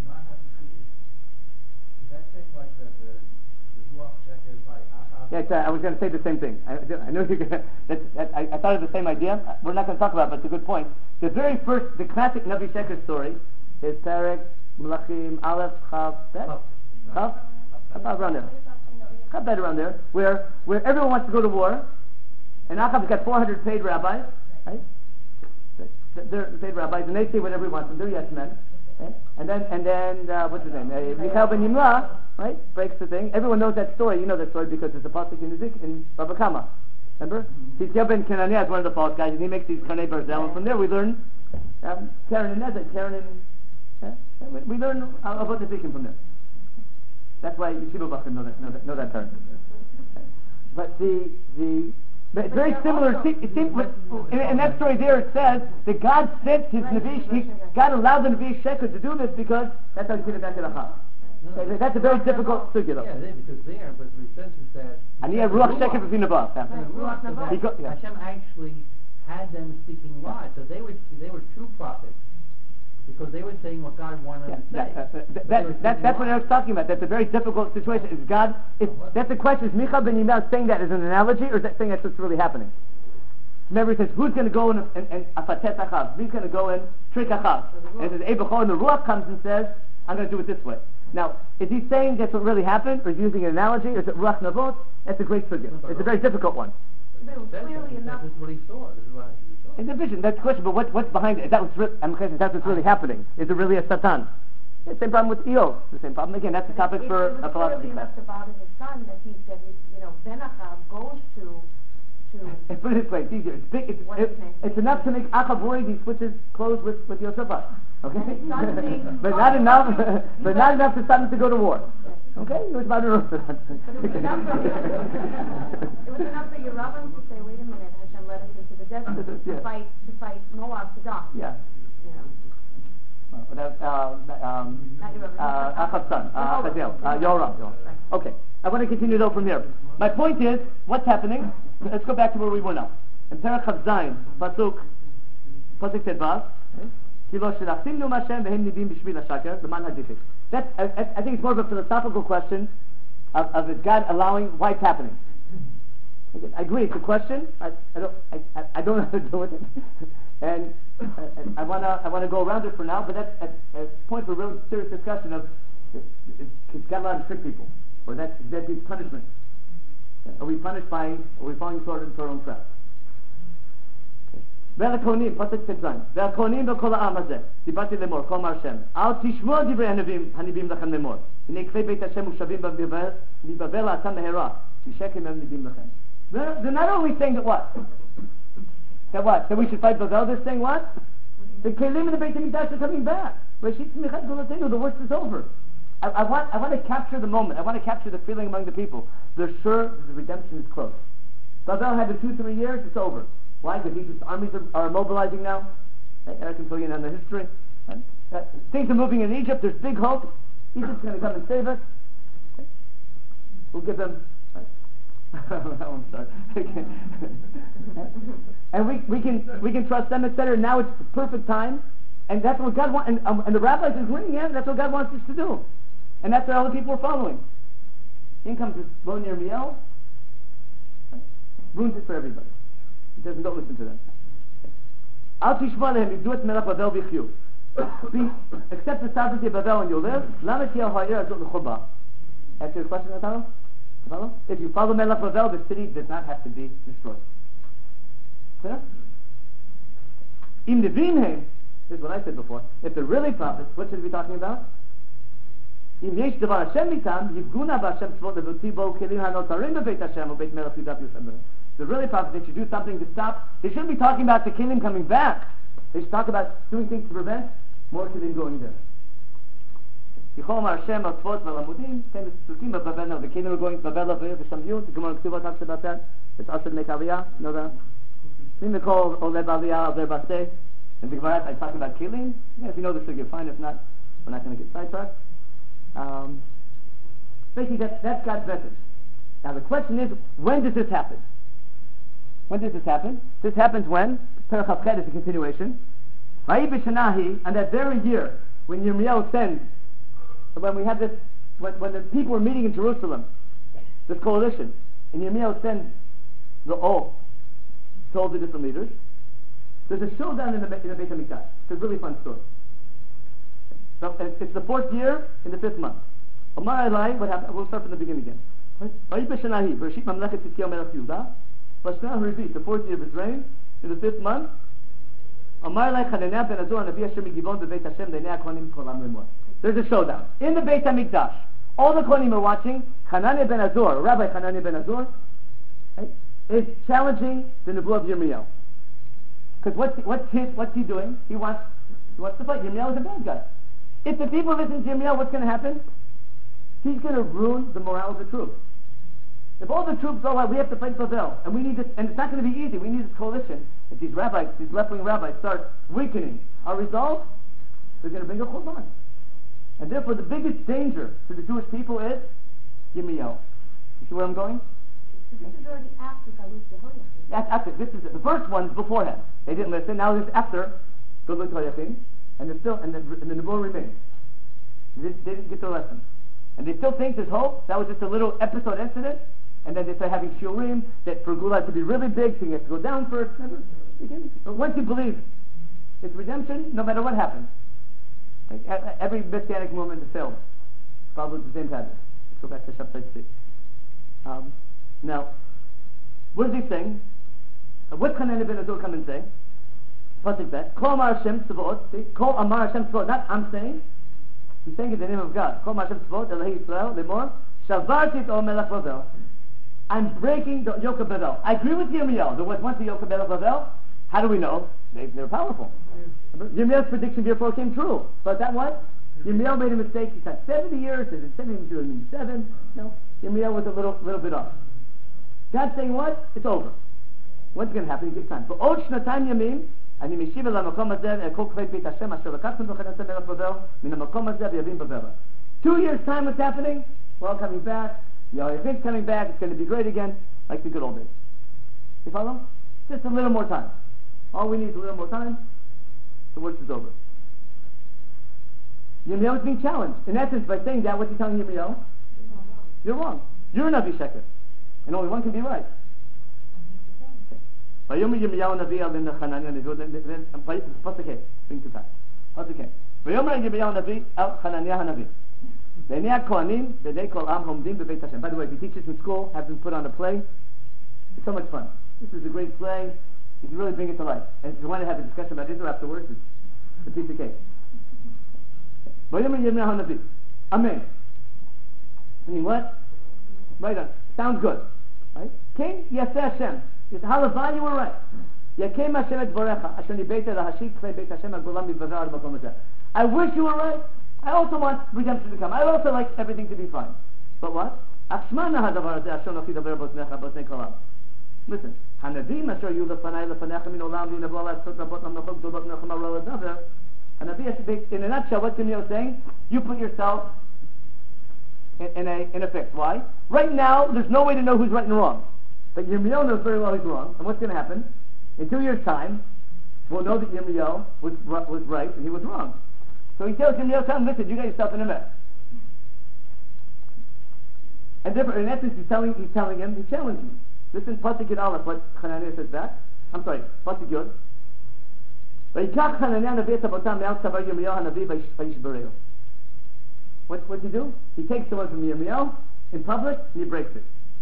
Is that thing like the the Ruach Sheker by Ahab? Yeah, it's, uh, I was going to say the same thing. I, I know you're going to. That's, that, I, I thought of the same idea. We're not going to talk about it, but it's a good point. The very first, the classic Navi Sheker story is Perek Melachim Aleph Chav Bet Chav Chav around there. Chav Bet around there, where where everyone wants to go to war, and Achab's got four hundred paid rabbis, right? They're, they're paid rabbis, and they say whatever he wants them. They're yes men. Okay? And then, and then, uh, what's his name? Uh, Michael ben Yimla, right? Breaks the thing. Everyone knows that story. You know that story because there's a pasuk in the Zik in Bava Kama. Remember? Tzidkiyahu ben Kenania is one of the false guys, and he makes these Kanei Barzel. And from there we learn um, Karen and Nezek, Karen and uh, we, we learn uh, about the Zikim from there. That's why Yeshiva Bachar know that know that know that term. But the the But it's very similar. See, it seems, in, in that story there it says that God sent his Navi, he, God allowed the Navi Sheker to do this because that's how he get it back to the house. No, that's a very difficult figure though. Yeah, they, because there, but the sense is that... And he had Ruach Sheker between the above. Yeah. Ruach Sheker. Because yeah. Hashem actually had them speaking lies. So they were they were true prophets. Because they were saying what God wanted yeah, them to say. That, that, that, that, that, that's what I was talking about. That's a very difficult situation. Is God? Is, that's the question. Is Micha ben Yimla saying that as an analogy, or is that saying that's what's really happening? Remember, he says, "Who's going to go and and afatet achav? Who's going to go and trick achav?" And it says, "Eibachol," and the Ruach comes and says, "I'm going to do it this way." Now, is he saying that's what really happened, or is he using an analogy, or is it Ruach Navot? That's a great figure. It's a very difficult one. Clearly enough. This is what he saw. This is what he saw. It's a vision. That's the question. But what, what's behind it? Is that what's re- I'm saying, that's what's really happening? Is it really a Satan? Yeah, same problem with Eo. The same problem again. That's the topic it, for it a philosophy class. It was clearly enough to bother his son that he that he, you know, Ben Achav goes to to. Put it this way, it's easier. It's big. It's, it, it's enough to make Achav worry. He switches clothes with with Yosefat. Okay, but not enough. but not enough to stop him to go to war. Okay, it was about a room for that. But it was enough for it was enough for your rabbis to say, "Wait a minute, Hashem led us into the desert yeah. to fight to fight Moab to die." Yeah. You know. Well, that, uh, um, Not your rabbis. uh, Achav's son, uh, Chaziel, uh, Yoram. Yoram. Okay, I want to continue though from here. My point is, what's happening? Let's go back to where we were now. In Perek Chav Zayin, pasuk, pasuk Tedvav. That's, I, I, I think it's more of a philosophical question of, of is God allowing why it's happening. Okay, I agree, it's a question. I, I don't I, I don't know how to deal with it. and, and I wanna I wanna go around it for now, but that's a, a point for a real serious discussion of is, is, is God allowed to trick people? Or that's that be punishment. Are we punished by are we falling short into our own trap? והקונים, פסק ט"ז, והקונים בכל העם הזה, דיברתי לאמור, כל אמר השם, אל תשמעו דברי הנביאים, הנביאים לכם לאמור, הנה כלי בית השם מושבים בבבל, לבבל לעשה מהרה, כי שקם הם נביאים לכם. They're not only saying that what? That what? That we should fight Bavel, they're saying what? The Kelim and the Beit HaMikdash are coming back. The worst is over. I, I want I want to capture the moment, I want to capture the feeling among the people. They're sure the redemption is close. Bavel had the two, three years, it's over. Why? Because Egypt's armies are, are mobilizing now. Eric can fill you in on the history. Right? Uh, things are moving in Egypt. There's big hope. Egypt's going to come and save us. Okay? We'll give them. Right? that one started. and we, we can we can trust them, et cetera. Now it's the perfect time, and that's what God wants. And, um, and the rabbis are agreeing. Yeah, that's what God wants us to do, and that's what all the people are following. In comes this Lo Yirmiyahu, ruins it for everybody. He doesn't don't listen to them. Al tishva lehem yivdu et melech Bavel v'chyu. Accept the sovereignty of Bavel and you'll live. Lama tiyah ha'ir azot l'churba. Answer your question, Natalo? Follow? If you follow Melech Bavel, the city does not have to be destroyed. Clear? Im nevim heim, this is what I said before. If they're really prophets, what should we be talking about? Im yesh devar Hashem mitam, yivguna b'Hashem tzvot levuti bo kelim hanotarim b'beit Hashem u'beit Melech Yudav Yushem. The really prophets, they should do something to stop. They shouldn't be talking about the kingdom coming back. They should talk about doing things to prevent more kingdom going there. Yichol Hashem Atzvot V'Lamudim. Same as Sukim of Babel. The kingdom are going to Babel of V'Sham Yud. The Gemara Ketuvah talks about that. It's Asher Make Aliyah. You know that? Mimikol Oleb Aliyah Oleb Baseh. And the Gemara is talking about Kilim. Yeah, if you know the sugi, fine. If not, we're not going to get sidetracked. Um, basically, that's, that's God's message. Now the question is, when does this happen? When does this happen? This happens when Perach Chavchet is a continuation. Vayi b'shanahi, and that very year when Yirmiyahu sends, when we had this, when, when the people were meeting in Jerusalem, this coalition, and Yirmiyahu sends the O to all the different leaders. There's a showdown in the, in the Beit HaMikdash. It's a really fun story. So it's the fourth year in the fifth month. Omar Elai, what happened? We'll start from the beginning again. Vayi b'shanahi, Bereshit Mamlechet Tzidkiyahu Melech Yehuda. The fourth year of his reign, in the fifth month, there's a showdown. In the Beit HaMikdash, all the Kohanim are watching. Hananiah ben Azor, Rabbi Hananiah ben Azor, right, is challenging the Nebuah of Yirmiyahu. Because what's, what's, his, what's he doing? He wants, he wants to fight. Yirmiyahu is a bad guy. If the people listen to Yirmiyahu, what's going to happen? He's going to ruin the morale of the troops. If all the troops go out, we have to fight Bavel, and we need this, and it's not going to be easy. We need this coalition. If these rabbis, these left-wing rabbis, start weakening our resolve, they're going to bring a Churban. And therefore, the biggest danger to the Jewish people is Yirmiyahu. You see where I'm going? This is already after Galut Yehoiachin. That's after. This is the first one's beforehand. They didn't listen. Now this is after Galut Yehoiachin, and they're still, and the, and the Nebuah remains. They, they didn't get their lesson, and they still think there's hope. That was just a little episode incident. And then they start having shiurim that for Gula to be really big, so you have to go down first. Never, but once you believe it's redemption, no matter what happens. Like, every messianic movement has failed. Probably the same pattern. Let's go back to Shabtai Tzvi. Um, now, what is he saying? Uh, what can Hananiah ben Azor come and say? Pasuk that. Kol Amar Hashem Tzavot. See? Kol Amar Hashem Tzavot. Not I'm saying. He's saying in the name of God. Kol Amar Hashem Tzavot. Elohei Yisrael. Lemor. Shavarti et O Melech Bavel. I'm breaking the yoke of Bavel. I agree with Yirmiyahu. There was once the yoke of Bavel. How do we know? They, they're powerful. Yirmiyahu's prediction therefore came true. But that what? Yirmiyahu made a mistake. He said seventy years. Is it seventy to mean seven? No. Yirmiyahu was a little little bit off. God's saying what? It's over. What's going to happen? He gives time. But Od Shnatayim Yamim, אני משיב אל המקום הזה, כל כבד בית השם, אשר לקחתם וכנעתם מלך בבל, מן המקום הזה ויבין בבל. Two years time, what's happening? We're all coming back. Yehoiachin's coming back. It's going to be great again, like the good old days. You follow? Just a little more time. All we need is a little more time. The worst is over. Yirmiyahu is being challenged. In essence, by saying that, what's he telling Yirmiyahu? You're wrong. You're a Navi Sheker. And only one can be right. ויאמר ירמיהו הנביא אל בן חנניה הנביא, פסוק ה', bring to pass. פסוק ה'. ויאמר ירמיהו הנביא אל חנניה הנביא. ועיני הכהנים בידי כל עם עומדים בבית השם. By the way, if you teach this in school, have them put on a play. It's so much fun. This is a great play. You can really bring it to life. And if you want to have a discussion about Israel afterwards, it's a piece of cake. ויאמר ירמיהו הנביא. Amen. Meaning what? Right on. Sounds good. Right? King Yaseh Hashem. He said, Halavai, you were right. Yakem Hashem et dvarecha, asher nibeita lahashik kfei beit Hashem ha'gdolam mivavel ad makom hazeh. I wish you were right. I also want redemption to come. I also like everything to be fine. But what? Achshmana hadavar hazeh asher nochi daber b'oznecha b'oznei kol ha'am. Listen, Hanavi Masher you lefanai lefanecha min olam v'navo la'asot rabot namnochot gdolot nechama rola davar. Hanavi has to be, in a nutshell, what Yirmiyahu is saying, you put yourself in, in a in a fix. Why? Right now, there's no way to know who's right and wrong. But Yirmiyahu knows very well who's wrong. And what's going to happen? In two years' time, we'll know that Yirmiyahu was was right and he was wrong. So he tells Yirmiyahu, tell him, listen, you got yourself in a mess. And therefore, in essence, he's telling he's telling him, he's challenging him. Listen, Pasuk Yud Aleph, what Hananiah says back. I'm sorry, Pasuk Yud. Vayikach Hananiah Navi et Abotam me'al tzavar Yirmiyahu Hanavi vayishbereu. What what's he do? He takes the one from Yirmiyahu in public and he breaks it.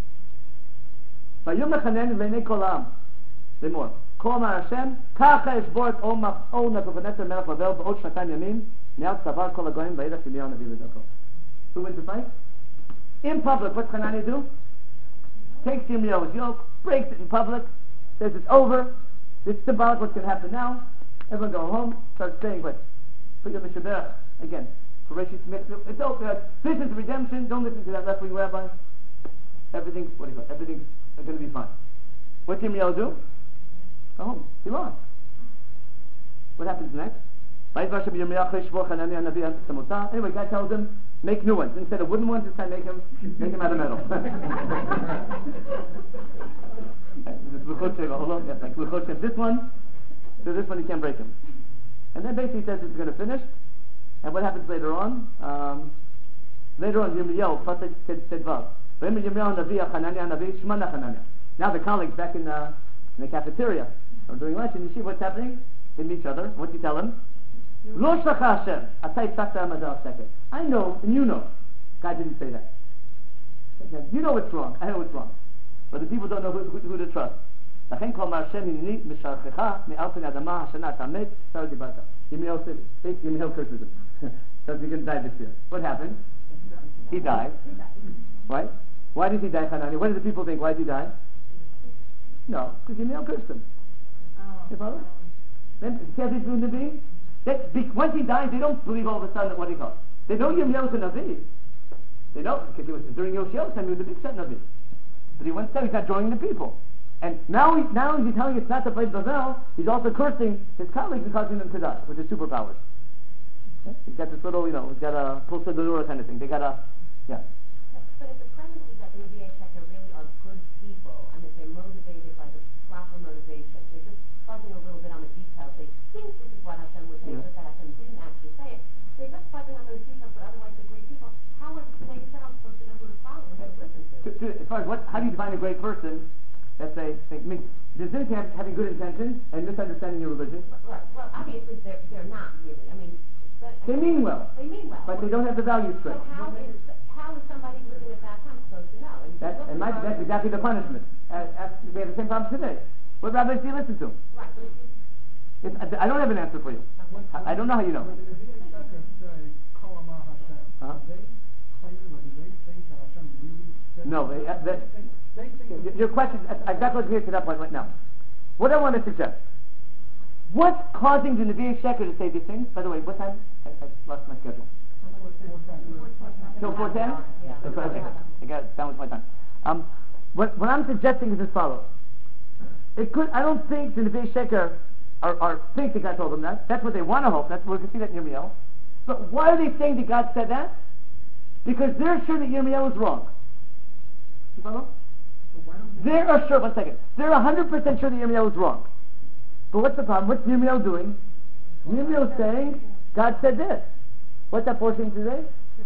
Vayom Hananiah le'nei kol ha'am. Say more. Kol Amar Hashem kacha eshbor et ol Nebuchadnezzar melech Bavel ba'od shnatayim yamim me'al tzavar kol hagoyim vayidach Yirmiyahu Hanavi l'dako. Who wins the fight? In public, what's Hananiah do? Takes Yirmiyahu's yoke, breaks it in public, says it's over, it's symbolic what's going to happen now, everyone go home, starts saying, but put your Mishaberach, again, for Rishis Mitzvah, it's over, this is redemption, don't listen to that left-wing rabbi, everything's, what do you call it, everything's going to be fine. What's Yirmiyahu do? Go home, he lost. What happens next? Anyway, God tells him, make new ones. Instead of wooden ones, this time make them, make them out of metal. This one, so this one you can't break them. And then basically he says it's going to finish. And what happens later on? Um, later on, Yirmiyahu, Pasuk Tedvav. Now the colleagues back in the, in the cafeteria are doing lunch, and you see what's happening? They meet each other. What do you tell them? Lo shlecha Hashem, atay tzakta amadal seket. I know, and you know. God didn't say that. You know it's wrong. I know it's wrong. But the people don't know who, who, who to trust. Lachen kol mar Hashem hineni misharchecha me'al pnei adama hashana tamet sar dibata. Yirmiyahu says, Yirmiyahu curses him. Says he's going to die this year. What happened? He died. Right? Why did he die, Hanani? What did the people think? Why did he die? No, because Yirmiyahu cursed him. You follow? Then, see how these women be? That, be, once he dies, they don't believe all of a sudden that what he calls. They know Yirmiyahu is a Navi. They know, because he was, during Yoshiel's time, he was a big set Navi. But he once said he's not joining the people. And now, he, now he's telling it's not to fight Bavel, he's also cursing his colleagues and causing them to die, with his superpowers. Okay? He's got this little, you know, he's got a Pulsa Donura kind of thing. They got a, yeah. But if the premise is that the Nevi'ei Sheker really are good people, and that they're motivated by the proper motivation, they're just fuzzing a little bit on the details. They think this is what Hashem would say, yeah. But that Hashem didn't actually say it. They're just fuzzing on those details, but otherwise they're great people. How are they themselves supposed to know who to follow and who to listen to? to, to as far as what, how do you define a great person? Let's say, think, I mean, there's difference between having good intentions and misunderstanding your religion. Right. Well, obviously they're they're not really. I mean, but, they mean well. They mean well. But they don't have the value straight. So how is how is somebody living at that time supposed to know? And that's, and my, that's exactly the punishment. As, as we have the same problem today. What rabbis do you listen to? Right. It's, I, I don't have an answer for you. I, I don't know how you know. When the Nevi'ei Sheker say, Kol Amar Hashem, uh-huh. they claim or do they think that Hashem really said no, they, uh, that, they, they think your question, exactly what to that point right now. What I want to suggest, what's causing the Nevi'ei Sheker to say these things? By the way, what time? I, I lost my schedule. Till four ten? Yeah. Okay. I got it down with my time. Um, what, what I'm suggesting is as follows. It could, I don't think the Nevi'ei Sheker are, are think that God told them that. That's what they want to hope. That's we can see that in Yirmiyahu. But why are they saying that God said that? Because they're sure that Yirmiyahu is wrong. You follow? They are sure. One second. They're a hundred percent sure that Yirmiyahu is wrong. But what's the problem? What's Yirmiyahu doing? Yirmiyahu is saying God said this. What's that portion today?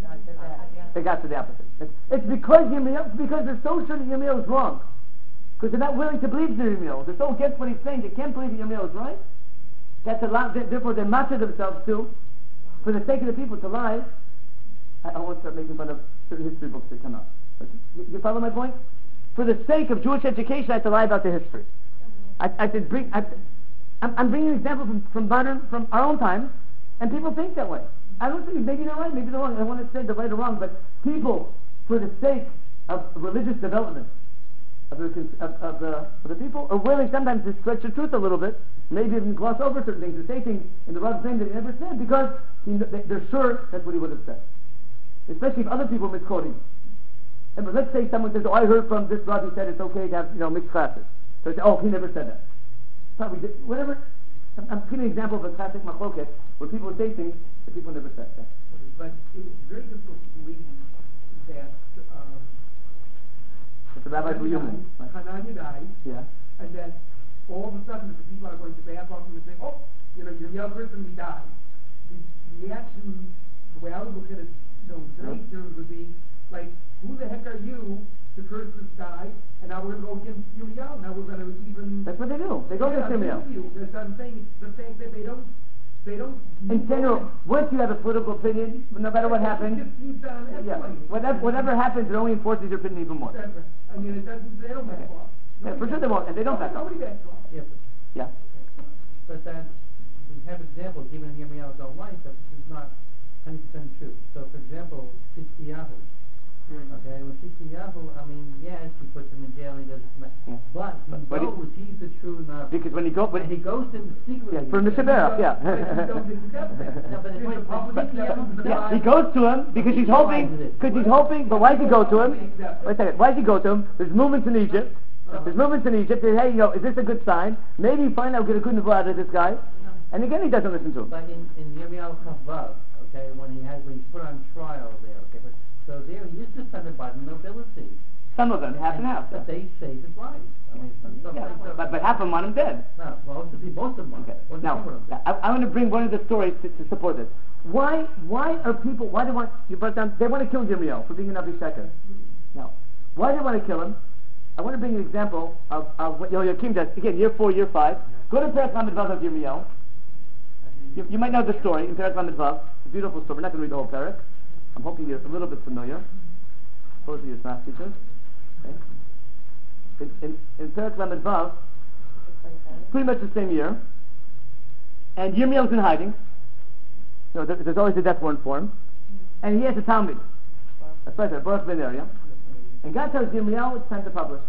They got to the opposite. It's, it's because Yirmiyahu, because they're so sure that Yirmiyahu is wrong. Because they're not willing to believe Yirmiyahu. They're so against what he's saying, they can't believe that Yirmiyahu is right. That's a lot. Therefore, they matter themselves to, for the sake of the people, to lie. I, I won't start making fun of certain history books that come out. You, you follow my point? For the sake of Jewish education, I have to lie about the history. I, I should bring. I, I'm, I'm bringing an example from, from modern, from our own time, and people think that way. I don't think maybe they're right, maybe they're wrong. I don't want to say they're right or wrong, but people, for the sake of religious development of the of, of the of the people, are willing sometimes to stretch the truth a little bit, maybe even gloss over certain things, and say things in the wrong thing that he never said, because he, they're sure that's what he would have said. Especially if other people are misquoting. And let's say someone says, "Oh, I heard from this rabbi said it's okay to have you know mixed classes." So they say, oh, he never said that. Probably did, whatever. I'm, I'm giving an example of a classic machloket where people would say things that people never said. Yeah. But it was very difficult to believe that um, But the rabbis were human. Right? Hananiah died, Yeah. and that all of a sudden the people are going to back off him and say, oh, you know, your young person, he died. The reaction, the way I would look at it, you know, in today's terms would be like, who the heck are you to curse this guy? And now we're going to go against Yirmiyahu. Now we're going to even... That's what they do. They go yeah, against Yirmiyahu. you. That's what I'm saying. It's the fact that they don't... They don't... In general, once you have a political opinion, no matter what happens, It just keeps on yeah, escalating. whatever, whatever happens, it only enforces your opinion even more. That's right. I mean, it doesn't... They don't back Okay. off. Yeah, for sure they won't, and they don't back off. Nobody backs off. Yeah, but, Yeah. but that, we have examples, even in Yirmiyahu's own life, that this is not one hundred percent true. So, for example, Tzidkiyahu. Okay, well, Tzidkiyahu, I mean, yes, he puts him in jail, he does this, Yeah. but he But- but he- knows he's the true Navi. Because when you go, when And he goes to him secretly. yeah, for Mishabera, yeah. Don't accept that. No, but the It's point- a public but- acceptance. Yeah, he goes to him because he's hoping, because he's hoping, but why does he go to him? Wait a second, why does he go to him? There's movements in Egypt, there's movements in Egypt, they say, hey, you know, is this a good sign? Maybe find out, get a good news out of this guy. And again, he doesn't listen to him. But in, in Yirmiyahu Chavav, okay, when he has, when he's put on trial there, okay, but, so there he is defended by the nobility. Some of them, half and half. But they saved his life. I mean, some, some, Yeah, some, but, but half of them want him dead. no, most of the, most of them, Okay. What's Now, some of them? I, I want to bring one of the stories to, to support this. Why, why are people, why do they want, you brought down, they want to kill Yirmiyahu for being an Abishekar. Now, why do they want to kill him? I want to bring an example of, of what Yehoiakim does. Again, year four, year five. Go to Perek Lamed Vav of Yirmiyahu. You, you might know the story in Perek Lamed Vav. It's a beautiful story. We're not going to read the whole Perek. I'm hoping you're a little bit familiar. Those of you math teachers. Okay. In, in, in Perek Lamed Vav, pretty much the same year, and Yirmiyahu's in hiding. You know, there, there's always a death warrant for him, and he has a Talmud. That's right, a Baruch Ben area. And God tells Yirmiyahu, it's time to publish.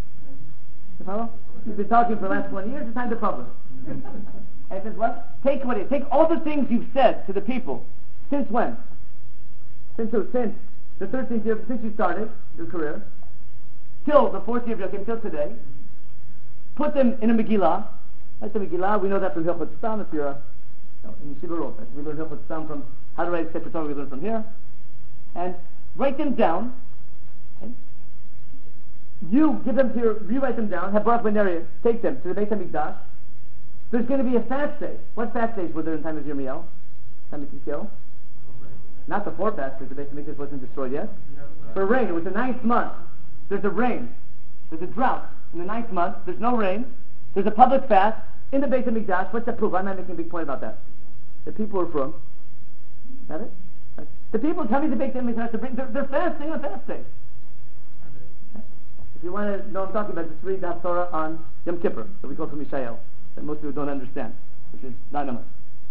You follow? You've been talking for the last twenty years, it's time to publish. And it says what? Take what it, take all the things you've said to the people. Since when? Since who? Since the thirteenth year, since you started your career, till the fourth year of Yochim, till today. Put them in a Megillah. Like the Megillah, we know that from Hilchot Stam, if you're a, no, in Yeshiva Rov. We learn Hilchot Stam from how to write Sefer Torah, we learn from here. And write them down. Okay? You give them to your, you write them down, have Baruch Ben Neriah take them to the Beit HaMikdash. There's going to be a fast day. What fast days were there in time of Yirmiyahu? Time of Tzidkiyahu? Not the four fasts, because the Beit HaMikdash wasn't destroyed yet. For rain, it was the ninth month. There's a rain. There's a drought. In the ninth month, there's no rain. There's a public fast in the Beit HaMikdash. What's the proof? I'm not making a big point about that. The people are from. Got it? Right. The people tell me the Beit HaMikdash, they're, they're fasting on fast day. If you want to know what I'm talking about, just read the Torah on Yom Kippur, that we call from Mishael, that most people don't understand, which is nine months.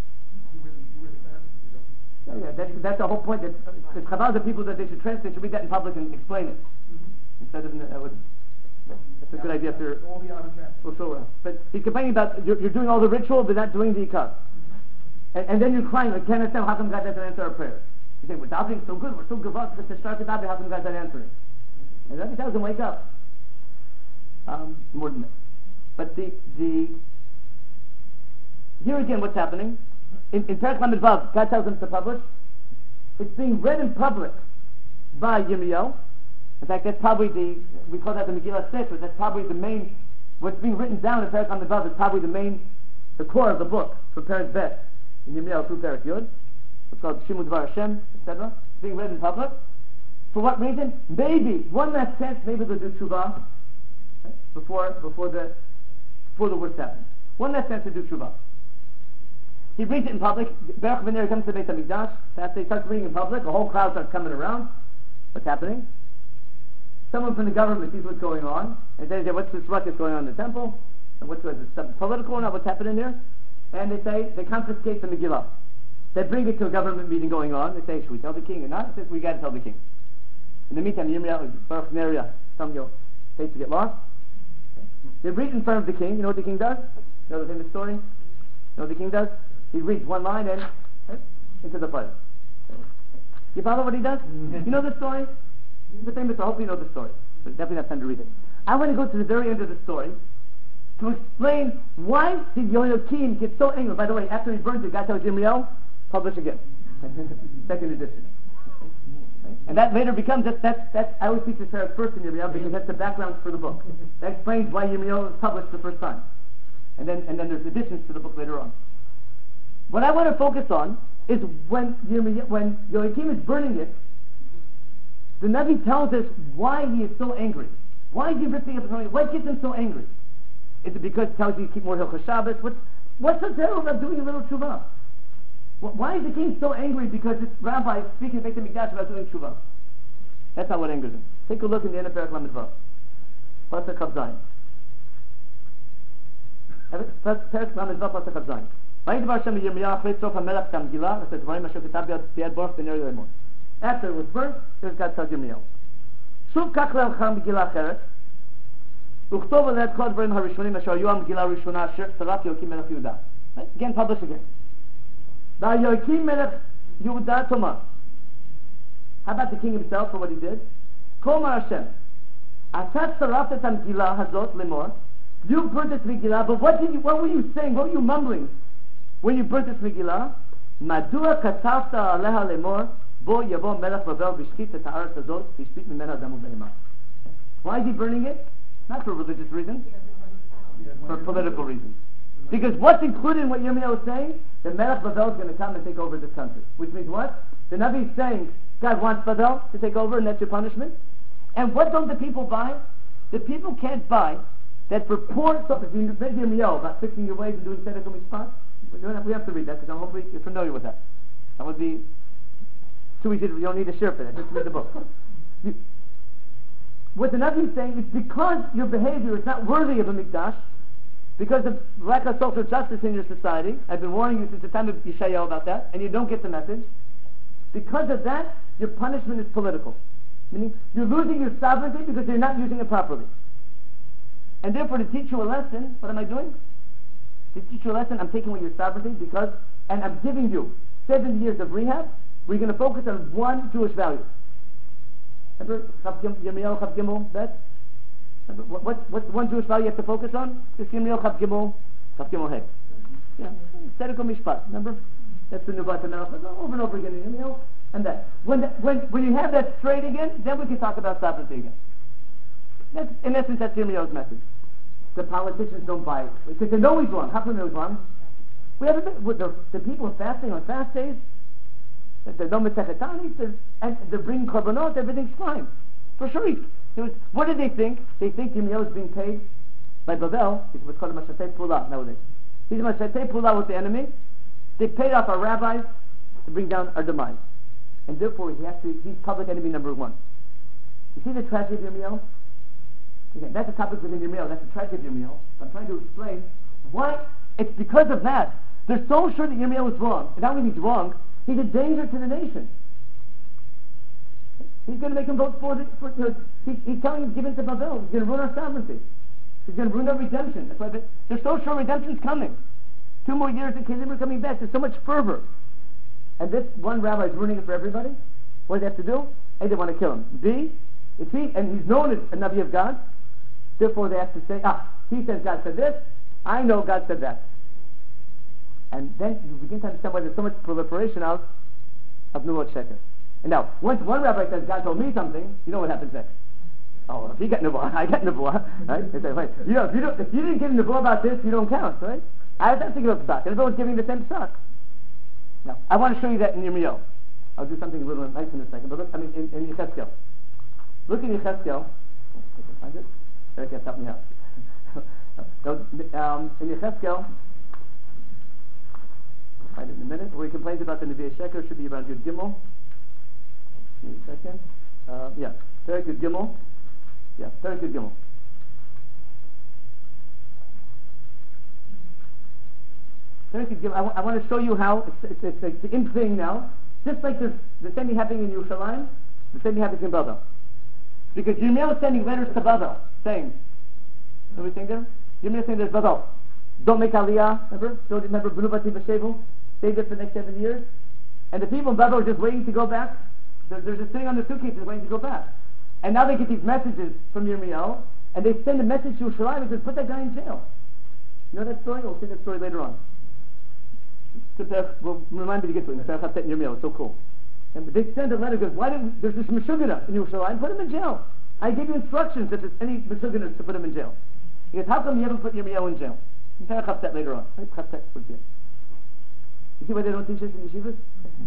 Yeah, yeah, that's, that's the whole point. That it's Chabad the people that they should translate, should read that in public and explain it. Mm-hmm. Instead of, uh, with, that's a good idea if you're, All the honor well, so, uh, but he's complaining about, you're, you're doing all the ritual, but not doing the Ikar. And, and then you're crying, I can't understand how come God doesn't answer our prayers. You say, we're davening so good, we're so good, but to start the davening, how come God's not answering? And then he tells him, wake up. Um, more than that. But the, the, here again, what's happening? In, in Perek Lamed Vav, God tells him to publish. It's being read in public by Yirmiyahu. In fact, that's probably the, we call that the Megillah Sefer, that's probably the main, what's being written down in Perek Lamed Vav is probably the main, the core of the book, from Perek Bet, in Yirmiyahu through Perek Yud. It's called Shimud Dvar Hashem, et cetera. It's being read in public. For what reason? Maybe, one last chance, maybe they'll do tshuva, right, before, before the, before the worst happens. One last chance to do tshuva. He reads it in public. Baruch Ben Neriah comes to the Beit HaMikdash. After he starts reading in public, a whole crowd starts coming around. What's happening? Someone from the government sees what's going on and says, what's this ruckus going on in the temple? And what's this political or not? What's happening here? And they say, they confiscate the Megillah. They bring it to a government meeting going on. They say, should we tell the king or not? He says, we got to tell the king. In the meantime, Yirmiyahu, Baruch Ben Neriah, some you know, take to get lost. They read in front of the king. You know what the king does? You know the famous story? You know what the king does? He reads one line and right, into the fire. You follow what he does? You know the story? It's a famous, I hope you know the story. But definitely not time to read it. I want to go to the very end of the story to explain why did Yehoiakim get so angry. By the way, after he burns it, God tells Yirmiyahu, publish again. Second edition. And that later becomes, that's, that's, that's, I always teach this parak first in Yirmiyahu because that's the background for the book. That explains why Yirmiyahu was published the first time. And then, and then there's additions to the book later on. What I want to focus on is when Yirmiyahu, when Yehoiakim is burning it, the Navi tells us why he is so angry. Why is he ripping up his own? What gets him so angry? Is it because it tells you to keep more Hilchos Shabbos? What's, what's so terrible about doing a little tshuva? Why is the king so angry because this rabbi is speaking to Beit HaMikdash about doing tshuva? That's not what angers him. Take a look in the end of Perek Lamed Vav. Pasuk Chav Zayin. Perek Lamed Vav, Pasuk Chav Zayin. וידבר שם ירמיהו אחרי סוף המלך את המגילה, את הדברים אשר כתב ביד ברוך בן נרי לאמור. After it was burnt, there's God tells Yirmiyahu. שוב כך לך מגילה אחרת, וכתוב עליה את כל הדברים הראשונים אשר היו המגילה הראשונה אשר שרף יהויקים מלך יהודה. Again, publish again. ויהויקים מלך יהודה תאמר. How about the king himself for what he did? כה אמר השם, אתה שרפת את המגילה הזאת לאמור, you burnt this Megillah, but what did you, what were you saying? What were you mumbling when you burnt this Megillah? מדוע כתבת עליה לאמור, בוא יבוא מלך בבל וישחית את הארץ הזאת, וישפית ממנה דם ובהמה. Why is he burning it? Not for religious reasons, for political reasons. Because what's included in what Yirmiyahu is saying? The Melech Bavel is going to come and take over this country. Which means what? The Navi is saying, God wants Bavel to take over and that's your punishment. And what don't the people buy? The people can't buy that for poor, so if you read Yirmiyahu about fixing your ways and doing tzedakah mitzvah, we have to read that because hopefully you're familiar with that. That would be too easy. You don't need a share for that. Just read the book. You, what the Navi is saying is because your behavior is not worthy of a mikdash, because of lack of social justice in your society. I've been warning you since the time of Yeshayahu about that, and you don't get the message. Because of that, your punishment is political. Meaning, you're losing your sovereignty because you're not using it properly. And therefore, to teach you a lesson, what am I doing? To teach you a lesson, I'm taking away your sovereignty because, and I'm giving you seventy years of rehab, where you're going to focus on one Jewish value. Remember, Yirmiyahu Chav Gimel, that? What, what, what's one Jewish value you have to focus on? Just Yirmiyahu Chav Gimel, Chav Gimel Hey. Yeah, Tzedakah Mishpat, remember? That's the Nubat HaMelech, over and over again in Yirmiyahu. And that. When, the, when, when you have that straight again, then we can talk about sovereignty again. That's, in essence, that's Yirmiyahu's message. The politicians don't buy it. Because they know he's wrong. How can they know he's wrong? We have a bit, with the, the people are fasting on fast days. There's no Mesechetanis, and they're bringing korbanot, everything's fine. For sure, he, he was, what did they think? They think Yirmiyahu is being paid by Bavel. It's what's called a Mashatei Pula nowadays. He's a Mashatei Pula with the enemy. They paid off our rabbis to bring down our demise. And therefore, he has to, he's public enemy number one. You see the tragedy of Yirmiyahu? Okay, that's a topic within Yirmiyahu. That's the tragedy of Yirmiyahu. I'm trying to explain why. It's because of that. They're so sure that Yirmiyahu is wrong. And not only he's wrong, he's a danger to the nation. He's going to make them vote for the... For, uh, he, he's telling them to give in to Bavel. He's going to ruin our sovereignty. He's going to ruin our redemption. That's why they, they're so sure redemption's coming. Two more years and Kingdom are coming back. There's so much fervor. And this one rabbi is ruining it for everybody. What do they have to do? A, they want to kill him. B, if he... And he's known as a Navi of God. Therefore, they have to say, ah, he says God said this. I know God said that. And then you begin to understand why there's so much proliferation of of Nuot Sheker. And now, once one rabbi says, God told me something, you know what happens next. Oh, if he got Nebuah, I got Nebuah, right? They say, wait, you know, if you, don't, if you didn't give Nebuah about this, you don't count, right? I have to give a psak, and everyone's giving the same psak. Now, I want to show you that in Yirmiyahu. I'll do something a little nice in a second, but look, I mean, in, in Yechezkel. Look in Yechezkel. Find it? Eric can help me out. So, um, in Yechezkel, find it in a minute, where he complains about the Nevi'ah Sheker, should be around Yud Gimel. Give me a second. Uh, yeah, Perek Yud Gimel. Yeah, Perek Yud Gimel. Perek Yud Gimel. I, w- I want to show you how it's, it's, it's, it's the in thing now. Just like there's the same thing happening in Yerushalayim, the same thing happens in Bavel. Because Yirmiyahu is sending letters to Bavel, saying, what are we saying there? Yirmiyahu is saying there's Bavel. Don't make Aliyah, remember? Don't remember Bunubati Vashevu? Stay there for the next seven years. And the people in Bavel are just waiting to go back. They're, they're just sitting on their suitcases waiting to go back. And now they get these messages from Yirmiyahu, and they send a message to Yerushalayim and says, put that guy in jail. You know that story? We'll see that story later on. Well, remind me to get to it. It's so cool. And they send a letter, goes, why didn't, there's this Meshugana in Yerushalayim, put him in jail. I gave you instructions if there's any Meshuganas to put him in jail. He goes, how come you haven't put Yirmiyahu in jail? You can tell later on. Right? You see why they don't teach us in yeshivas?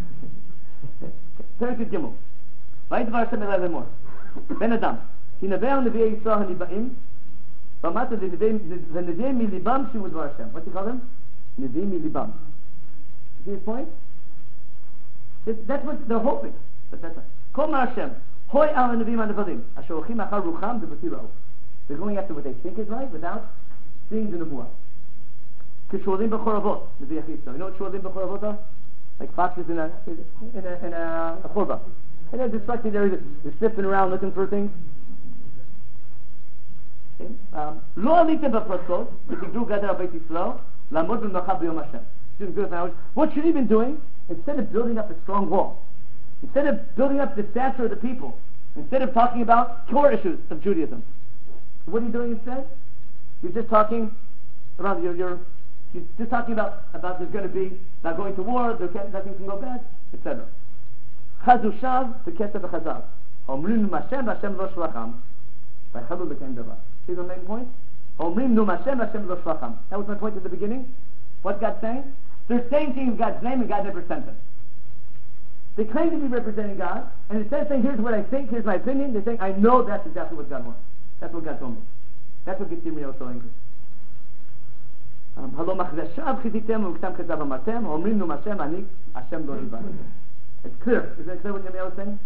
Perek Gimel. Vayidvar Hashem elai lemor. Ben Adam. Hinavei Nevi'ei Yisrael haniba'im. V'amata v'nevi'ei milibam shimu dvar Hashem. What do you call them? Nevi'ei milibam. See his point? It's, that's what they're hoping. But that's not. Kol mar Hashem. Hoi al nevi'im hanavadim. Asher ochim achar rucham v'basirau. They're going after what they think is right without seeing the nevuah. Kisholim b'choravot. Nevi'ei Yisrael. You know what sholim b'choravot are? Like foxes in a in a in a, a chorba. And they're distracted areas. They're sniffing around looking for things. Lo alitem b'pratzot v'tigru gadar beit Yisrael lamod b'melacha b'yom Hashem. What should he been doing? Instead of building up a strong wall, instead of building up the stature of the people, instead of talking about core issues of Judaism, what are you doing instead? You're just talking around your your. You're just talking about, about there's going to be, not going to war, there can, nothing can go bad, et cetera. Chazu shav to kesef v'chazav. Omrim Hashem Hashem lo shlacham. V'chalu l'kein davar. See the main point? Omrim nu Hashem Hashem lo shlacham. That was my point at the beginning. What's God saying? They're saying things in God's name and God never sent them. They claim to be representing God, and instead of saying, here's what I think, here's my opinion, they're saying, I know that's exactly what God wants. That's what God told me. That's what gets Yirmiyahu so angry. It's clear. Is it clear what Yirmiyahu is saying?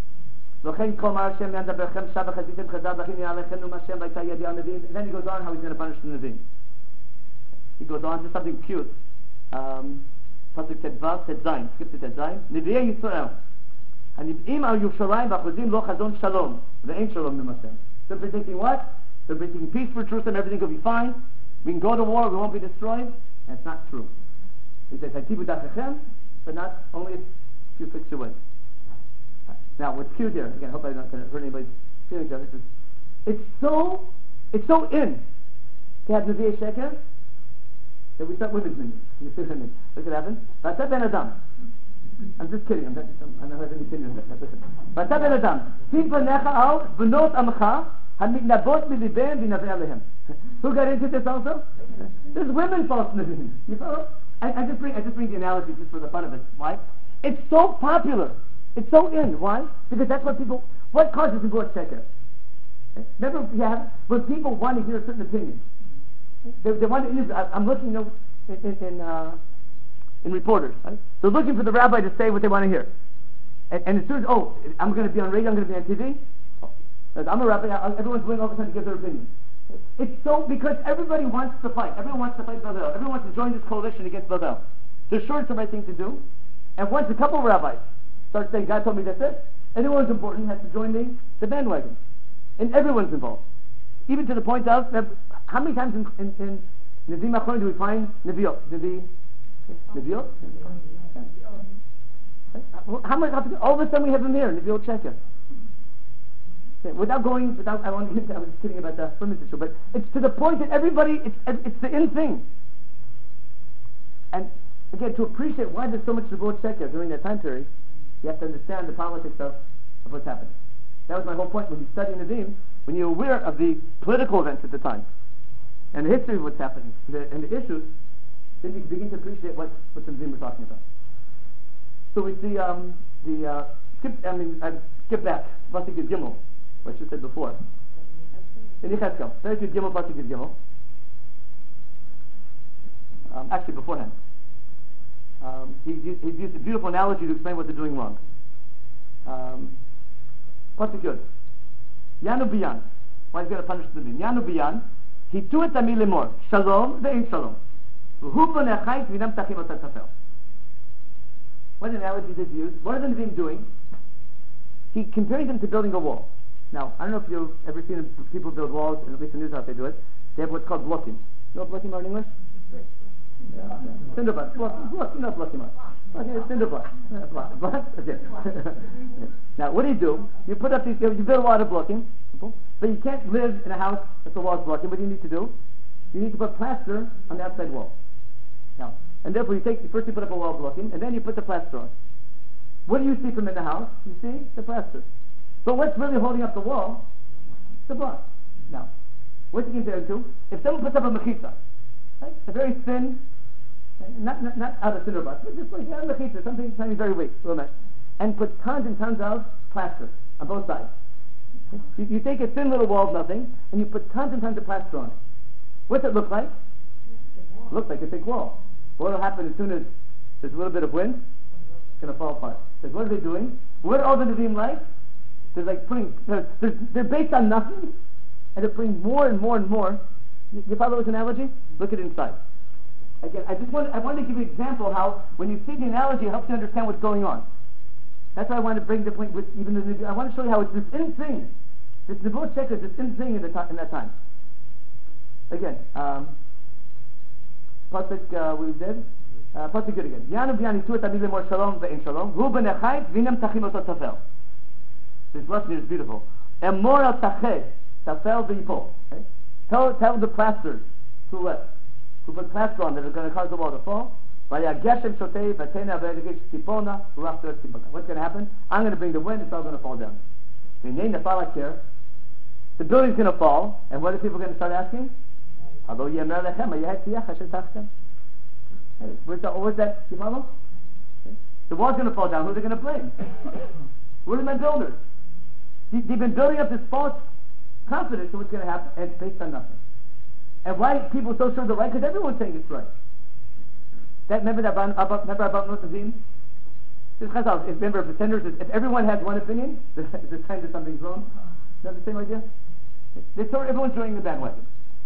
Then he goes on how he's going to punish the Nevi'im. He goes on to something cute. Um, Pasuk Tedvav, Tedzayin, skip to Tedzayin. Nevi'ei Yisrael. Hanib'im al Yerushalayim v'achuzim lo chazon shalom. Ve'ein shalom min Hashem. They're predicting what? They're predicting peace for Jerusalem, everything will be fine. We can go to war, we won't be destroyed. That's not true. He says, Hatibu dachechem, but not only if you fix your ways. Now, what's cute here, again, I hope I'm not going to hurt anybody's feelings here. It's so, it's so in to have Nevi'ei Sheker that we start women's minutes. You see what I mean? Look what happens. V'atah ben Adam. I'm just kidding. I'm not, I'm not having any opinion on that. V'atah ben Adam. Sim panecha al v'not amcha hamiknabot milibem v'navei alehem. Who got into this also? There's women false Nevi'im. You follow? I, I just bring I just bring the analogy just for the fun of it. Why? It's so popular. It's so in. Why? Because that's what people. What causes people to check it? Remember, you have when people want to hear a certain opinion. They, they want to interview. I, I'm looking, you know, in in, in, uh, in reporters. Right? They're looking for the rabbi to say what they want to hear. And, and as soon as oh, I'm going to be on radio, I'm going to be on T V. Oh, I'm a rabbi. I, everyone's willing all the time to give their opinion. It's so because everybody wants to fight. Everyone wants to fight Bavel. Everyone wants to join this coalition against Bavel. They're sure it's the right thing to do. And once a couple of rabbis start saying, God told me that's it, anyone's important has to join the, the bandwagon. And everyone's involved. Even to the point of, how many times in, in, in Nevi'im Achronim do we find Nevi'ot? Nevi, Nevi'ot? How much, how, all of a sudden we have them here, Nevi'ot Sheker. Without going, without, I, want to, I was just kidding about the women's issue, but it's to the point that everybody, it's it's the in thing. And again, to appreciate why there's so much Nevuot Sheker during that time period, you have to understand the politics of, of what's happening. That was my whole point when you study Nevi'im, when you're aware of the political events at the time, and the history of what's happening, the, and the issues, then you can begin to appreciate what, what the Nevi'im were talking about. So we see um, the, uh, skip, I mean, I skip back, Pasuk Gimel. I should have said before. In Yechezkel. Very good Gimel, Pasuk Gimel. Um, actually, beforehand. Um, he, used, he used a beautiful analogy to explain what they're doing wrong. Um, Pasuk Yud. Yanu biyan. Why is he going to punish the bin? Yanu biyan. He tu et ami lemor. Shalom ve'in shalom. V'hu bonechayt v'inam tachim otat tafel. What analogy did he use? What are the Nevi'im doing? He compares them to building a wall. Now, I don't know if you've ever seen people build walls, and at least in Israel they do it. They have what's called blocking. You know what blocking are in English? Yeah. Cinder block. Block. Block. You know what blocking are. Okay, cinder block. Block. Block. Okay. Now, what do you do? You put up these, you build a lot of blocking, but you can't live in a house if the wall's blocking. What do you need to do? you need to put plaster on the outside wall. Now, and therefore you take, first you put up a wall blocking, and then you put the plaster on. What do you see from in the house? You see the plaster. But what's really holding up the wall? The block. Now, what's it compared to? If someone puts up a mechitza, right? A very thin, not not, not out of cinder block, but just like a mechitza, something, something very weak, a little bit, and put tons and tons of plaster on both sides. You, you take a thin little wall of nothing, and you put tons and tons of plaster on it. What's it look like? It looks like a thick wall. What will happen as soon as there's a little bit of wind? It's going to fall apart. So what are they doing? What are all the Nevi'im like? They're like putting, they're, they're, they're based on nothing, and they're putting more and more and more. You, you follow this analogy? Look at inside. Again, I just want, I wanted to give you an example how when you see the analogy, it helps you understand what's going on. That's why I wanted to bring the point with even the Nevi'im. I want to show you how it's this in thing. This Nebuah Sheker is this in thing in, the to- in that time. Again, um, Pasuk, uh, we did. Uh, Pasuk good again. Yanu v'yani tu et amid lemor shalom ve'en shalom. Hu b'nechayt v'inem tachim oto tafel. This lesson is beautiful. Emor al tachet tafel v'yipol. Tell, tell the plasters who left, who put plaster on that are going to cause the wall to fall. V'yageshem shotei v'tena v'yagesh tipona v'rafter tipona. What's going to happen? I'm going to bring the wind. It's all going to fall down. V'nei nefal hakir. The building's going to fall, and what are people going to start asking? Although yemer lechem hayeh tiyach asher tachtem. Where's that? Where's that? You follow? Okay. The wall's going to fall down. Who are they going to blame? Who are my builders? They, they've been building up this false confidence in what's going to happen, and it's based on nothing. And why are people so sure they're right? Because everyone's saying it's right. That remember that about remember about Nosazim? This Chazal. If remember, if pretenders, if everyone has one opinion, it's a sign that something's wrong. Is that the same idea? They sort everyone's joining the bandwagon.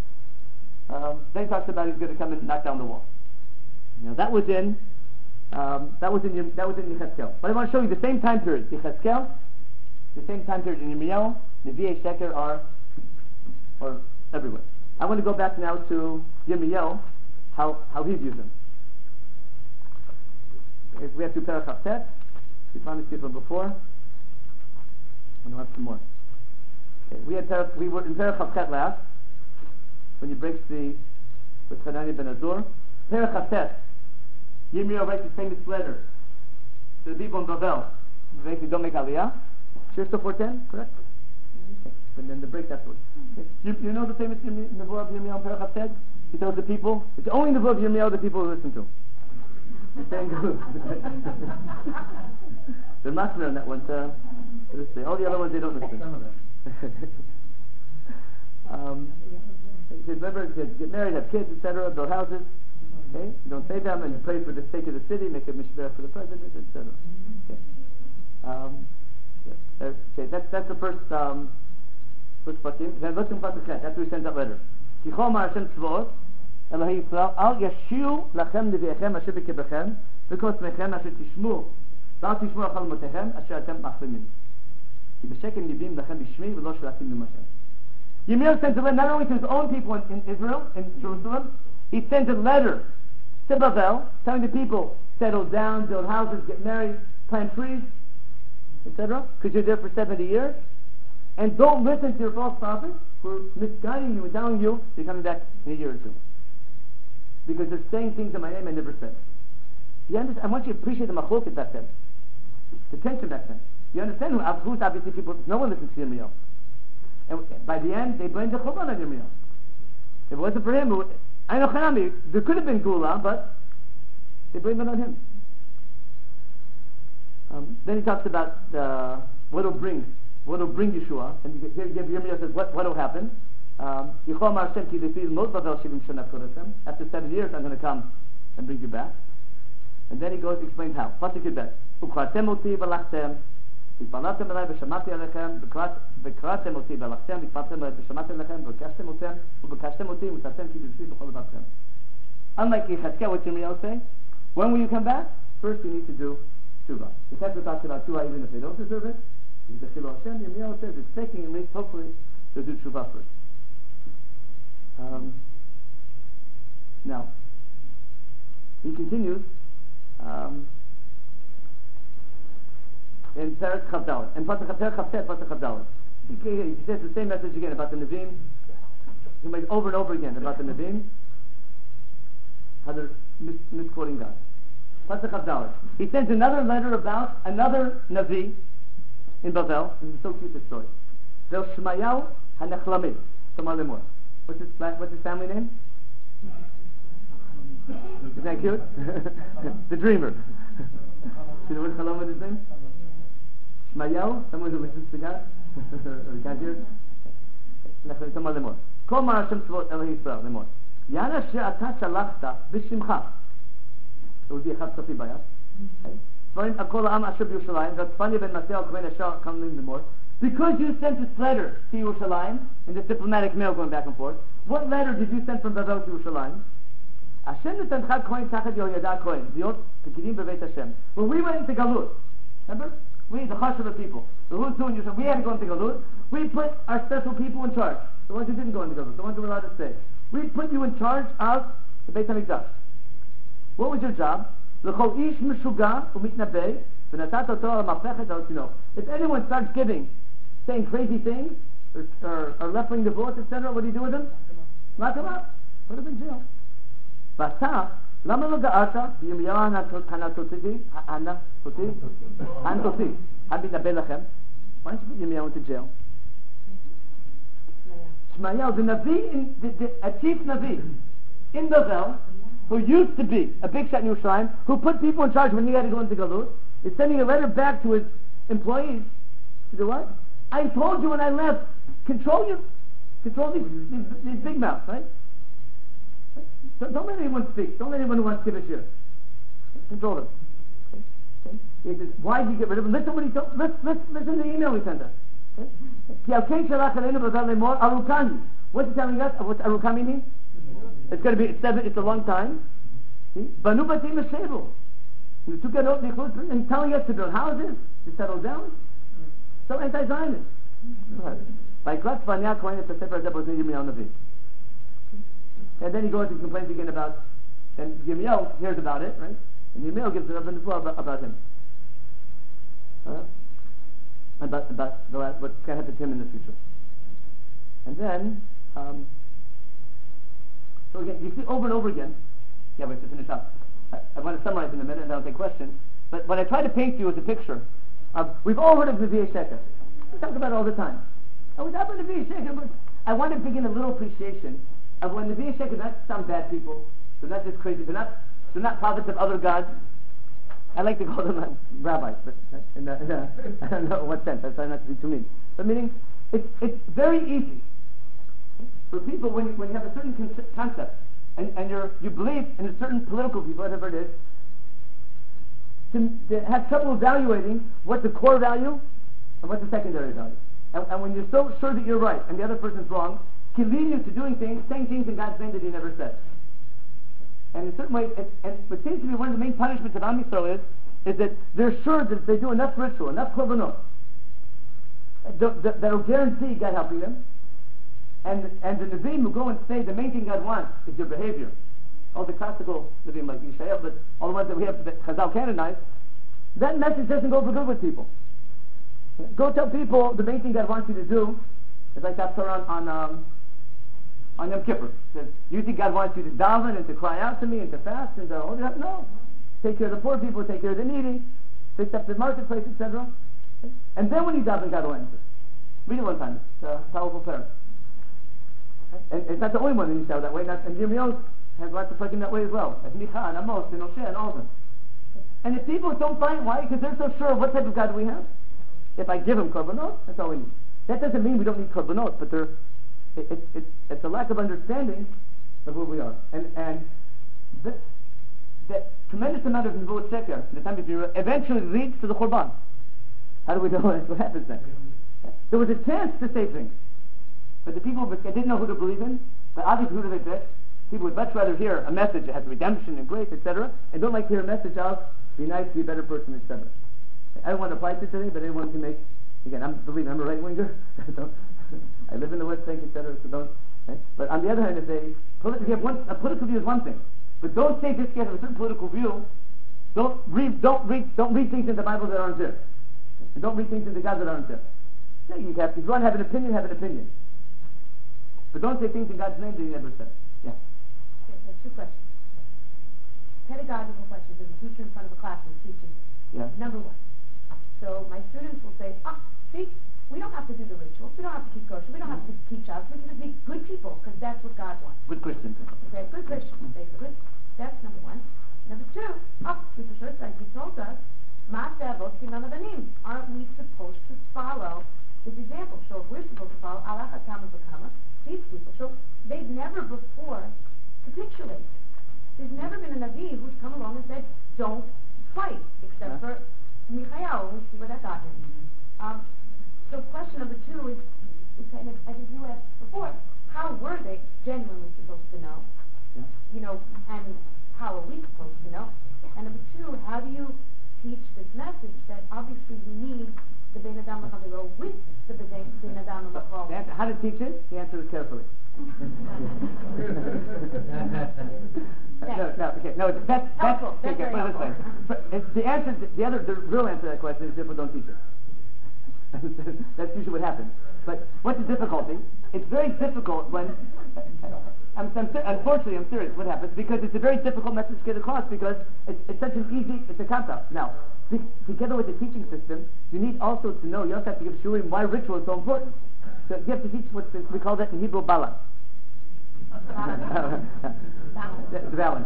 Um, then he talks about he's going to come and knock down the wall. Now that was in um, that was in that was in Yechezkel. But I want to show you the same time period. Yechezkel, the same time period in Yirmiyahu, Nevi'ei Sheker are are everywhere. I want to go back now to Yirmiyahu, how how he views them. If we have to Perach Haftet. We promised you from before. I'm going to have some more. Okay, we had Perach, we were in Perach Haftet last. When he breaks the with Hanani ben Azur, Perach Haftet, Yirmiyahu writes his famous letter to the people in Babel. Basically, don't make Aliyah. Shir four ten, correct? Okay. And then the break afterwards. Okay. You, you know the famous Nebuah of Yirmiyahu in Perach Haftet? He tells the people, it's only Nebuah of Yirmiyahu the people will listen to. He's saying good. They're master on that one, so say. All the other ones they don't listen. Some of them. um, He says, remember, get married, have kids, et cetera, build houses. Okay, you don't say them, and you pray for the sake of the city, make a mishpah for the president, et cetera. Okay, um, yeah. okay, that's that's the first um, first pakim. Then let's come to Pasuk. That's where he sends that letter. Kichol mar Hashem tzvot, Elohei Yisrael, al yashiu lachem nevi'echem asher b'kebechem, v'kos mechem asher tishmu, v'al tishmu achal motechem asher atem machlimin. Ki b'shekem nibim lachem b'shmi v'lo shelatim b'mashem. Yirmiyahu sends a letter not only to his own people in, in Israel, in Jerusalem, he sends a letter to Babel, telling the people, settle down, build houses, get married, plant trees, et cetera, because you're there for seventy years, and don't listen to your false prophets who are misguiding you and telling you you're coming back in a year or two. Because they're saying things in my name I never said. You understand? I want you to appreciate the machloket back then, the tension back then. You understand who, who's obviously people, no one listens to Yirmiyahu. And by the end, they blamed the Churban on Yirmiyahu. If it wasn't for him, I know Chanami, there could have been Gula, but they blamed it on him. Um, then he talks about uh, what will bring, what will bring Yeshua, and here Yirmiyahu says what what will happen. Um, After seven years, I'm going to come and bring you back. And then he goes and explains how. Pasuk Yud. התפללתם אליי ושמעתי עליכם, וקראתם אותי והלכתם, והתפללתם אליי ושמעתם עליכם, ובקשתם אותם, ובקשתם אותי, ונתתם כי ברצוני בכל לבבכם. Unlike Yechezkel, what Yirmiyahu say, when will you come back? First you need to do tshuva. Yechezkel talks about tshuva even if they don't deserve it. He's a Chilo Hashem. Yirmiyahu says it's taking at least, hopefully, to do tshuva first. Um, now, he continues, um, in Perach Chavdalet, and Perach Chavdalet, Perach Chavdalet. He says the same message again about the Nevi'im. he makes over and over again about the Nevi'im, how they're mis- misquoting God. Pasuk Havdalah. He sends another letter about another Navi in Bavel, and it's so cute, this story. Zel Shemayahu HaNechlamid. Tomar Lemor. What's his, what's his family name? Isn't that cute? The dreamer. You know what Chalom is his name? Shemayahu, someone who listens to God? Or God hears? Tomar Lemor. Kol Mar Hashem Tzvot Elohim Yisrael Lemor. Yana she'ata shalachta b'shimcha. It would be a chaf tzafi bayat. Dvarim akol ha'am asher b'Yerushalayim. V'tzvanya ben Mateo k'ven Asher kamlim Lemor. Because you sent this letter to Yerushalayim, in this diplomatic mail going back and forth, what letter did you send from Bavel to Yerushalayim? Hashem netancha kohen tachat Yehoyada kohen, diot pekidim beveit Hashem. When we went into Galut, remember? We, the Chashuva people, the who's doing Yerushalayim, we had to go into Galut. We put our special people in charge, the ones who didn't go into Galut, the ones who were allowed to stay. We put you in charge of the Beit HaMikdash. What was your job? L'chol ish mishuga u'mitnabei v'natat oto al mafechet al tino. If anyone starts giving, saying crazy things, or, or, or leftwing divorce, et cetera, what do you do with them? Lock him up. Put him in jail. V'ata, lama lo ga'ata, v'yirmiyahu hanatoti, hanatoti, hanatoti, hanatoti lachem. Why don't you put Yirmiyahu into jail? Shemayahu, the Navi, in, the, the, a chief Navi in Bavel, who used to be a big shot in Yerushalayim, who put people in charge when he had to go into Galut, is sending a letter back to his employees to do what? I told you when I left, control you, control these, these, these big mouths, right? Don't, don't let anyone speak. Don't let anyone who wants to give a shit. Control them. Okay? Okay? He says, why did you get rid of him? Listen what he told. Listen, listen, listen to the email he sent us. Okay? What's he telling us? What's Arukah meaning? It's going to be, it's, seven, it's a long time. Banu batim meshevu. You took it out, and he's telling us to build houses, to settle down. So anti-Zionist. By Krat Vanya Kohen it's a separate episode of Yirmiyahu Navi. And then he goes and complains again about, and Yirmiyahu hears about it, right? And Yirmiyahu gives another as well about, about him. Uh, about about the last, what's going to happen to him in the future. And then, um, so again, you see over and over again, yeah, we have to finish up. I, I want to summarize in a minute and then I'll take questions. But what I try to paint to you is a picture of, we've all heard of Nevi'ei Sheker. We talk about it all the time. And we talk about Nevi'ei Sheker, but I want to begin a little appreciation of when Nevi'ei Sheker, not some bad people, they're not just crazy, they're not, they're not prophets of other gods. I like to call them uh, rabbis, but in a, in a, I don't know what sense, I try not to be too mean. But meaning, it's, it's very easy for people, when you, when you have a certain con- concept, and, and you're, you believe in a certain political view, whatever it is, to, to have trouble evaluating what's the core value and what's the secondary value. And, and when you're so sure that you're right and the other person's wrong, can lead you to doing things, saying things in God's name that He never said. And in certain ways, it, and what seems to be one of the main punishments of Am Yisrael is, is that they're sure that if they do enough ritual, enough korbanot, that will guarantee God helping them. And and the Nevi'im who go and say the main thing God wants is your behavior. All the classical Nevi'im like Yishayahu, but all the ones that we have that Chazal canonized, that message doesn't go over good with people. Go tell people the main thing God wants you to do is like that Torah on on, um, on Yom Kippur. It says, you think God wants you to daven and to cry out to me and to fast and to hold it up? No. Take care of the poor people, take care of the needy, fix up the marketplace, et cetera. And then when you daven, God will answer. Read it one time. It's a powerful prayer. And it's not the only one in Yisrael that way. Not, and Yirmiyahu has lots of plaguing that way as well. As Micha and Amos and Osher and all of them. And if people don't find, why? Because they're so sure, what type of God do we have? If I give them korbanot, that's all we need. That doesn't mean we don't need korbanot, but they're, it, it, it, it's a lack of understanding of who we are. And and the, that tremendous amount of Nevuot Sheker, in the time of Yirmiyahu, eventually leads to the Churban. How do we know what happens then? There was a chance to say things. But the people didn't know who to believe in, but obviously who do they pick? People would much rather hear a message that has redemption and grace, et cetera, and don't like to hear a message of be nice, be a better person, et cetera. I don't want to apply to today, but anyone can make, again, I'm believe me, I'm a right-winger, I live in the West Bank, et cetera, so don't, right? But on the other hand, if they, if you have one, a political view is one thing, but don't say this guy has a certain political view, don't read, don't read, don't read things in the Bible that aren't there. And don't read things in the God that aren't there. So you have, if you want to have an opinion, have an opinion. But don't say things in God's name that He never said. Yeah. Okay, so two questions. Pedagogical questions. There's a teacher in front of a classroom teaching this. Yeah. Number one. So my students will say, ah, see, we don't have to do the rituals. We don't have to keep kosher. We don't have to teach us. We can just be good people because that's what God wants. Good Christians. Okay, good Christians, basically. That's number one. Number two, oh, Mister Schultz, like he told us, Ma'aseh Avot Siman Abanim. Aren't we supposed to follow this example? So if we're supposed to follow Allah Hatama Bakama, these people, so they've never before capitulated. There's never been a Navi who's come along and said, don't fight, except Yeah. for Michael. We see where that got him. Um, so question number two is, is kind of, I think you asked before, how were they genuinely supposed to know? Yeah. You know, and how are we supposed to know? And number two, how do you teach this message that obviously you need the Ben Adam HaChaviro with the Ben Ben Adam The HaChaviro? answer, how to teach it? The answer is carefully. no, no, okay, no, that's, that's, Helpful, that's okay, very put it this way. helpful. But it's the answer, the other, the real answer to that question is therefore don't teach it. That's usually what happens. But what's the difficulty? It's very difficult when, I'm, I'm, unfortunately I'm serious, what happens? Because it's a very difficult message to get across because it's, it's such an easy, it's a concept. Now, be, together with the teaching system, you need also to know, you also have to give shurim why ritual is so important. So you have to teach what we call that in Hebrew, bala. The balance.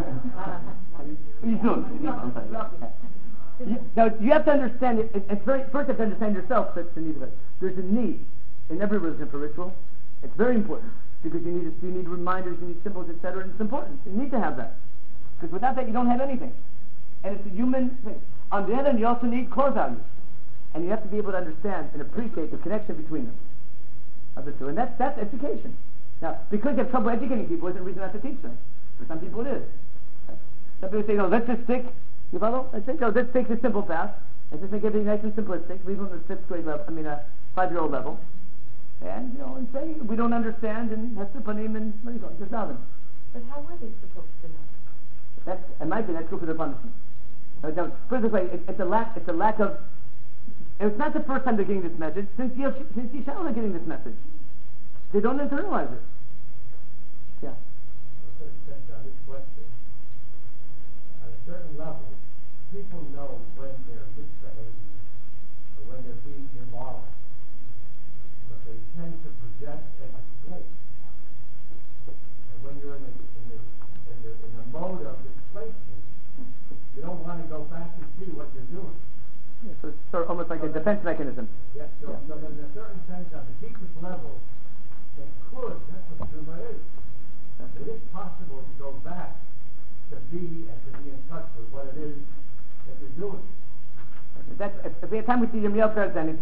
Yizun. I'm sorry. You, now you have to understand it. it it's very first you have to understand yourself. That's the need of it. There's a need in every religion for ritual. It's very important because you need you need reminders, you need symbols, et cetera. And it's important. You need to have that because without that you don't have anything. And it's a human thing. On the other hand, you also need core values, and you have to be able to understand and appreciate the connection between them. Of the two, and that's that's education. Now, because you have trouble educating people, isn't a reason not to teach them. For some people, it is. Some people say, no, let's just stick. You follow? I say, no, let's take the simple path and just make everything nice and simplistic. Leave them at the fifth grade level. I mean, a five-year-old level, and you know, and say we don't understand and has to put him in. What do you call it? Just love him. But how were they supposed to know? That's, in my opinion, that's good for their punishment. Uh, now, put it this way: it, it's a lack. It's a lack of. It's not the first time they're getting this message. Since Yesh, since Yeshua are getting this message, they don't internalize it. Yeah. To extend on this question, at a certain level, people know when they're misbehaving or when they're being immoral, but they tend to project and display. And when you're in the in the in the, in the mode of displacement, you don't want to go back and see what you're doing. Yeah, so it's sort of almost like a defense mechanism. Yes, so, Yeah. so in a certain sense, on the deepest level, they could, that's what Truma is. It is possible to go back to be and to be in touch with what it is that you're doing. That's, if, if we have time, we see Yirmiyahu says then,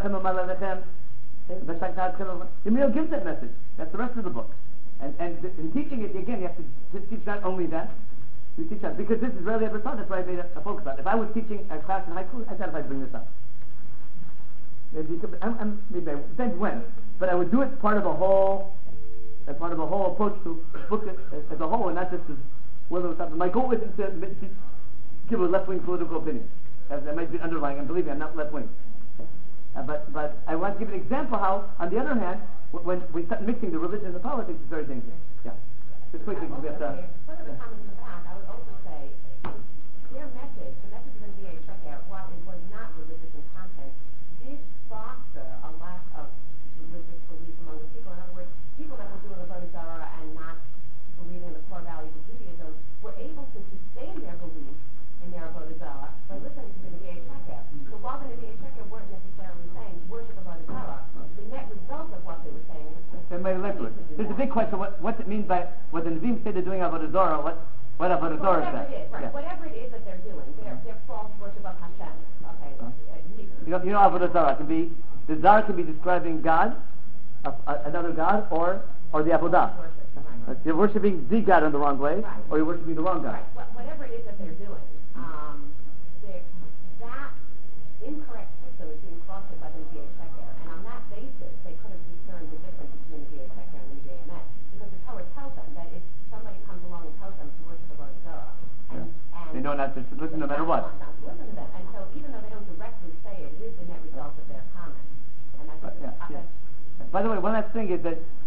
Yirmiyahu gives that message. That's the rest of the book. And and th- in teaching it, again, you have to, to teach not only that, you teach that. Because this is rarely ever taught, that's why I made a, a focus on it. If I was teaching a class in high school, I doubt if I'd bring this up. Maybe, I'm, I'm, maybe I, depends when. But I would do it part of a whole, as part of a whole approach to book it as, as a whole, and not just as whether it's something. My goal isn't to, to give a left-wing political opinion. As that might be underlying, and believe me, I'm not left-wing. Uh, but but I want to give an example how, on the other hand, w- when we start mixing the religion and the politics, it's very dangerous. Yeah. Just quickly, because we have to. Further to comment in the back, I would also say their message, the message of the V A Sheker, while it was not religious in content, did foster a lack of religious belief among the people. In other words, people that were doing Avodah Zarah and not believing in the core values of Judaism were able to sustain their belief in their Avodah Zarah by listening to the Nevi'ei Sheker. So while the Nevi'ei Sheker weren't necessarily saying worship Avodah Zarah, the net result of what they were saying was They made it to it. There's a big question. What what's it mean by what the Nevi'im say they're doing Avodah Zarah? What what Avodah Zarah is whatever that? it is, right? Yeah. Whatever it is that they're doing, they're they're false worship of Hashem. Okay, Huh? uh, You know, you know Avodah Zarah can be the Zarah can be describing God, a, a, another God, or or the Avodah. worship. Uh, Right. You're worshiping the God in the wrong way, Right. or you're worshiping the wrong God. Right. What, whatever it is that they're doing, um, they're- that incorrect system is being fostered by the Nevi'ei Sheker, and on that basis, they could have discerned the difference between the Nevi'ei Sheker and the Nevi'ei Emet, because the Torah tells them that if somebody comes along and tells them to worship Avodah Zarah, and, and They know not to listen no matter what. Not to listen to them, and so even though they don't directly say it, it is the net result of their comments, and I But, think yeah, uh, yeah. that's By the way, one last thing is that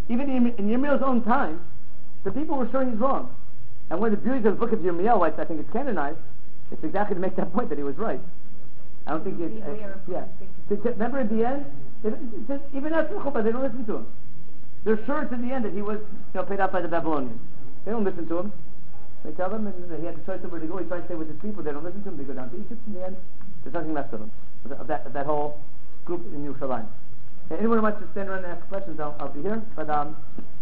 even in, in Yirmiyahu's own time, the people were sure he's wrong. And one of the beauties of the book of Yirmiyahu, I think it's canonized, it's exactly to make that point that he was right. I don't think it, uh, yeah. To, to, remember at the end, they, they, even after the Chuppah, they don't listen to him. They're sure to the end that he was, you know, paid off by the Babylonians. They don't listen to him. They tell him, and he had the choice of where to go. He tries to stay with his people. They don't listen to him. They go down to Egypt. In the end, there's nothing left of him, of that, of that whole group in Yerushalayim. Anyone who wants to stand around and ask questions, I'll, I'll be here. But um,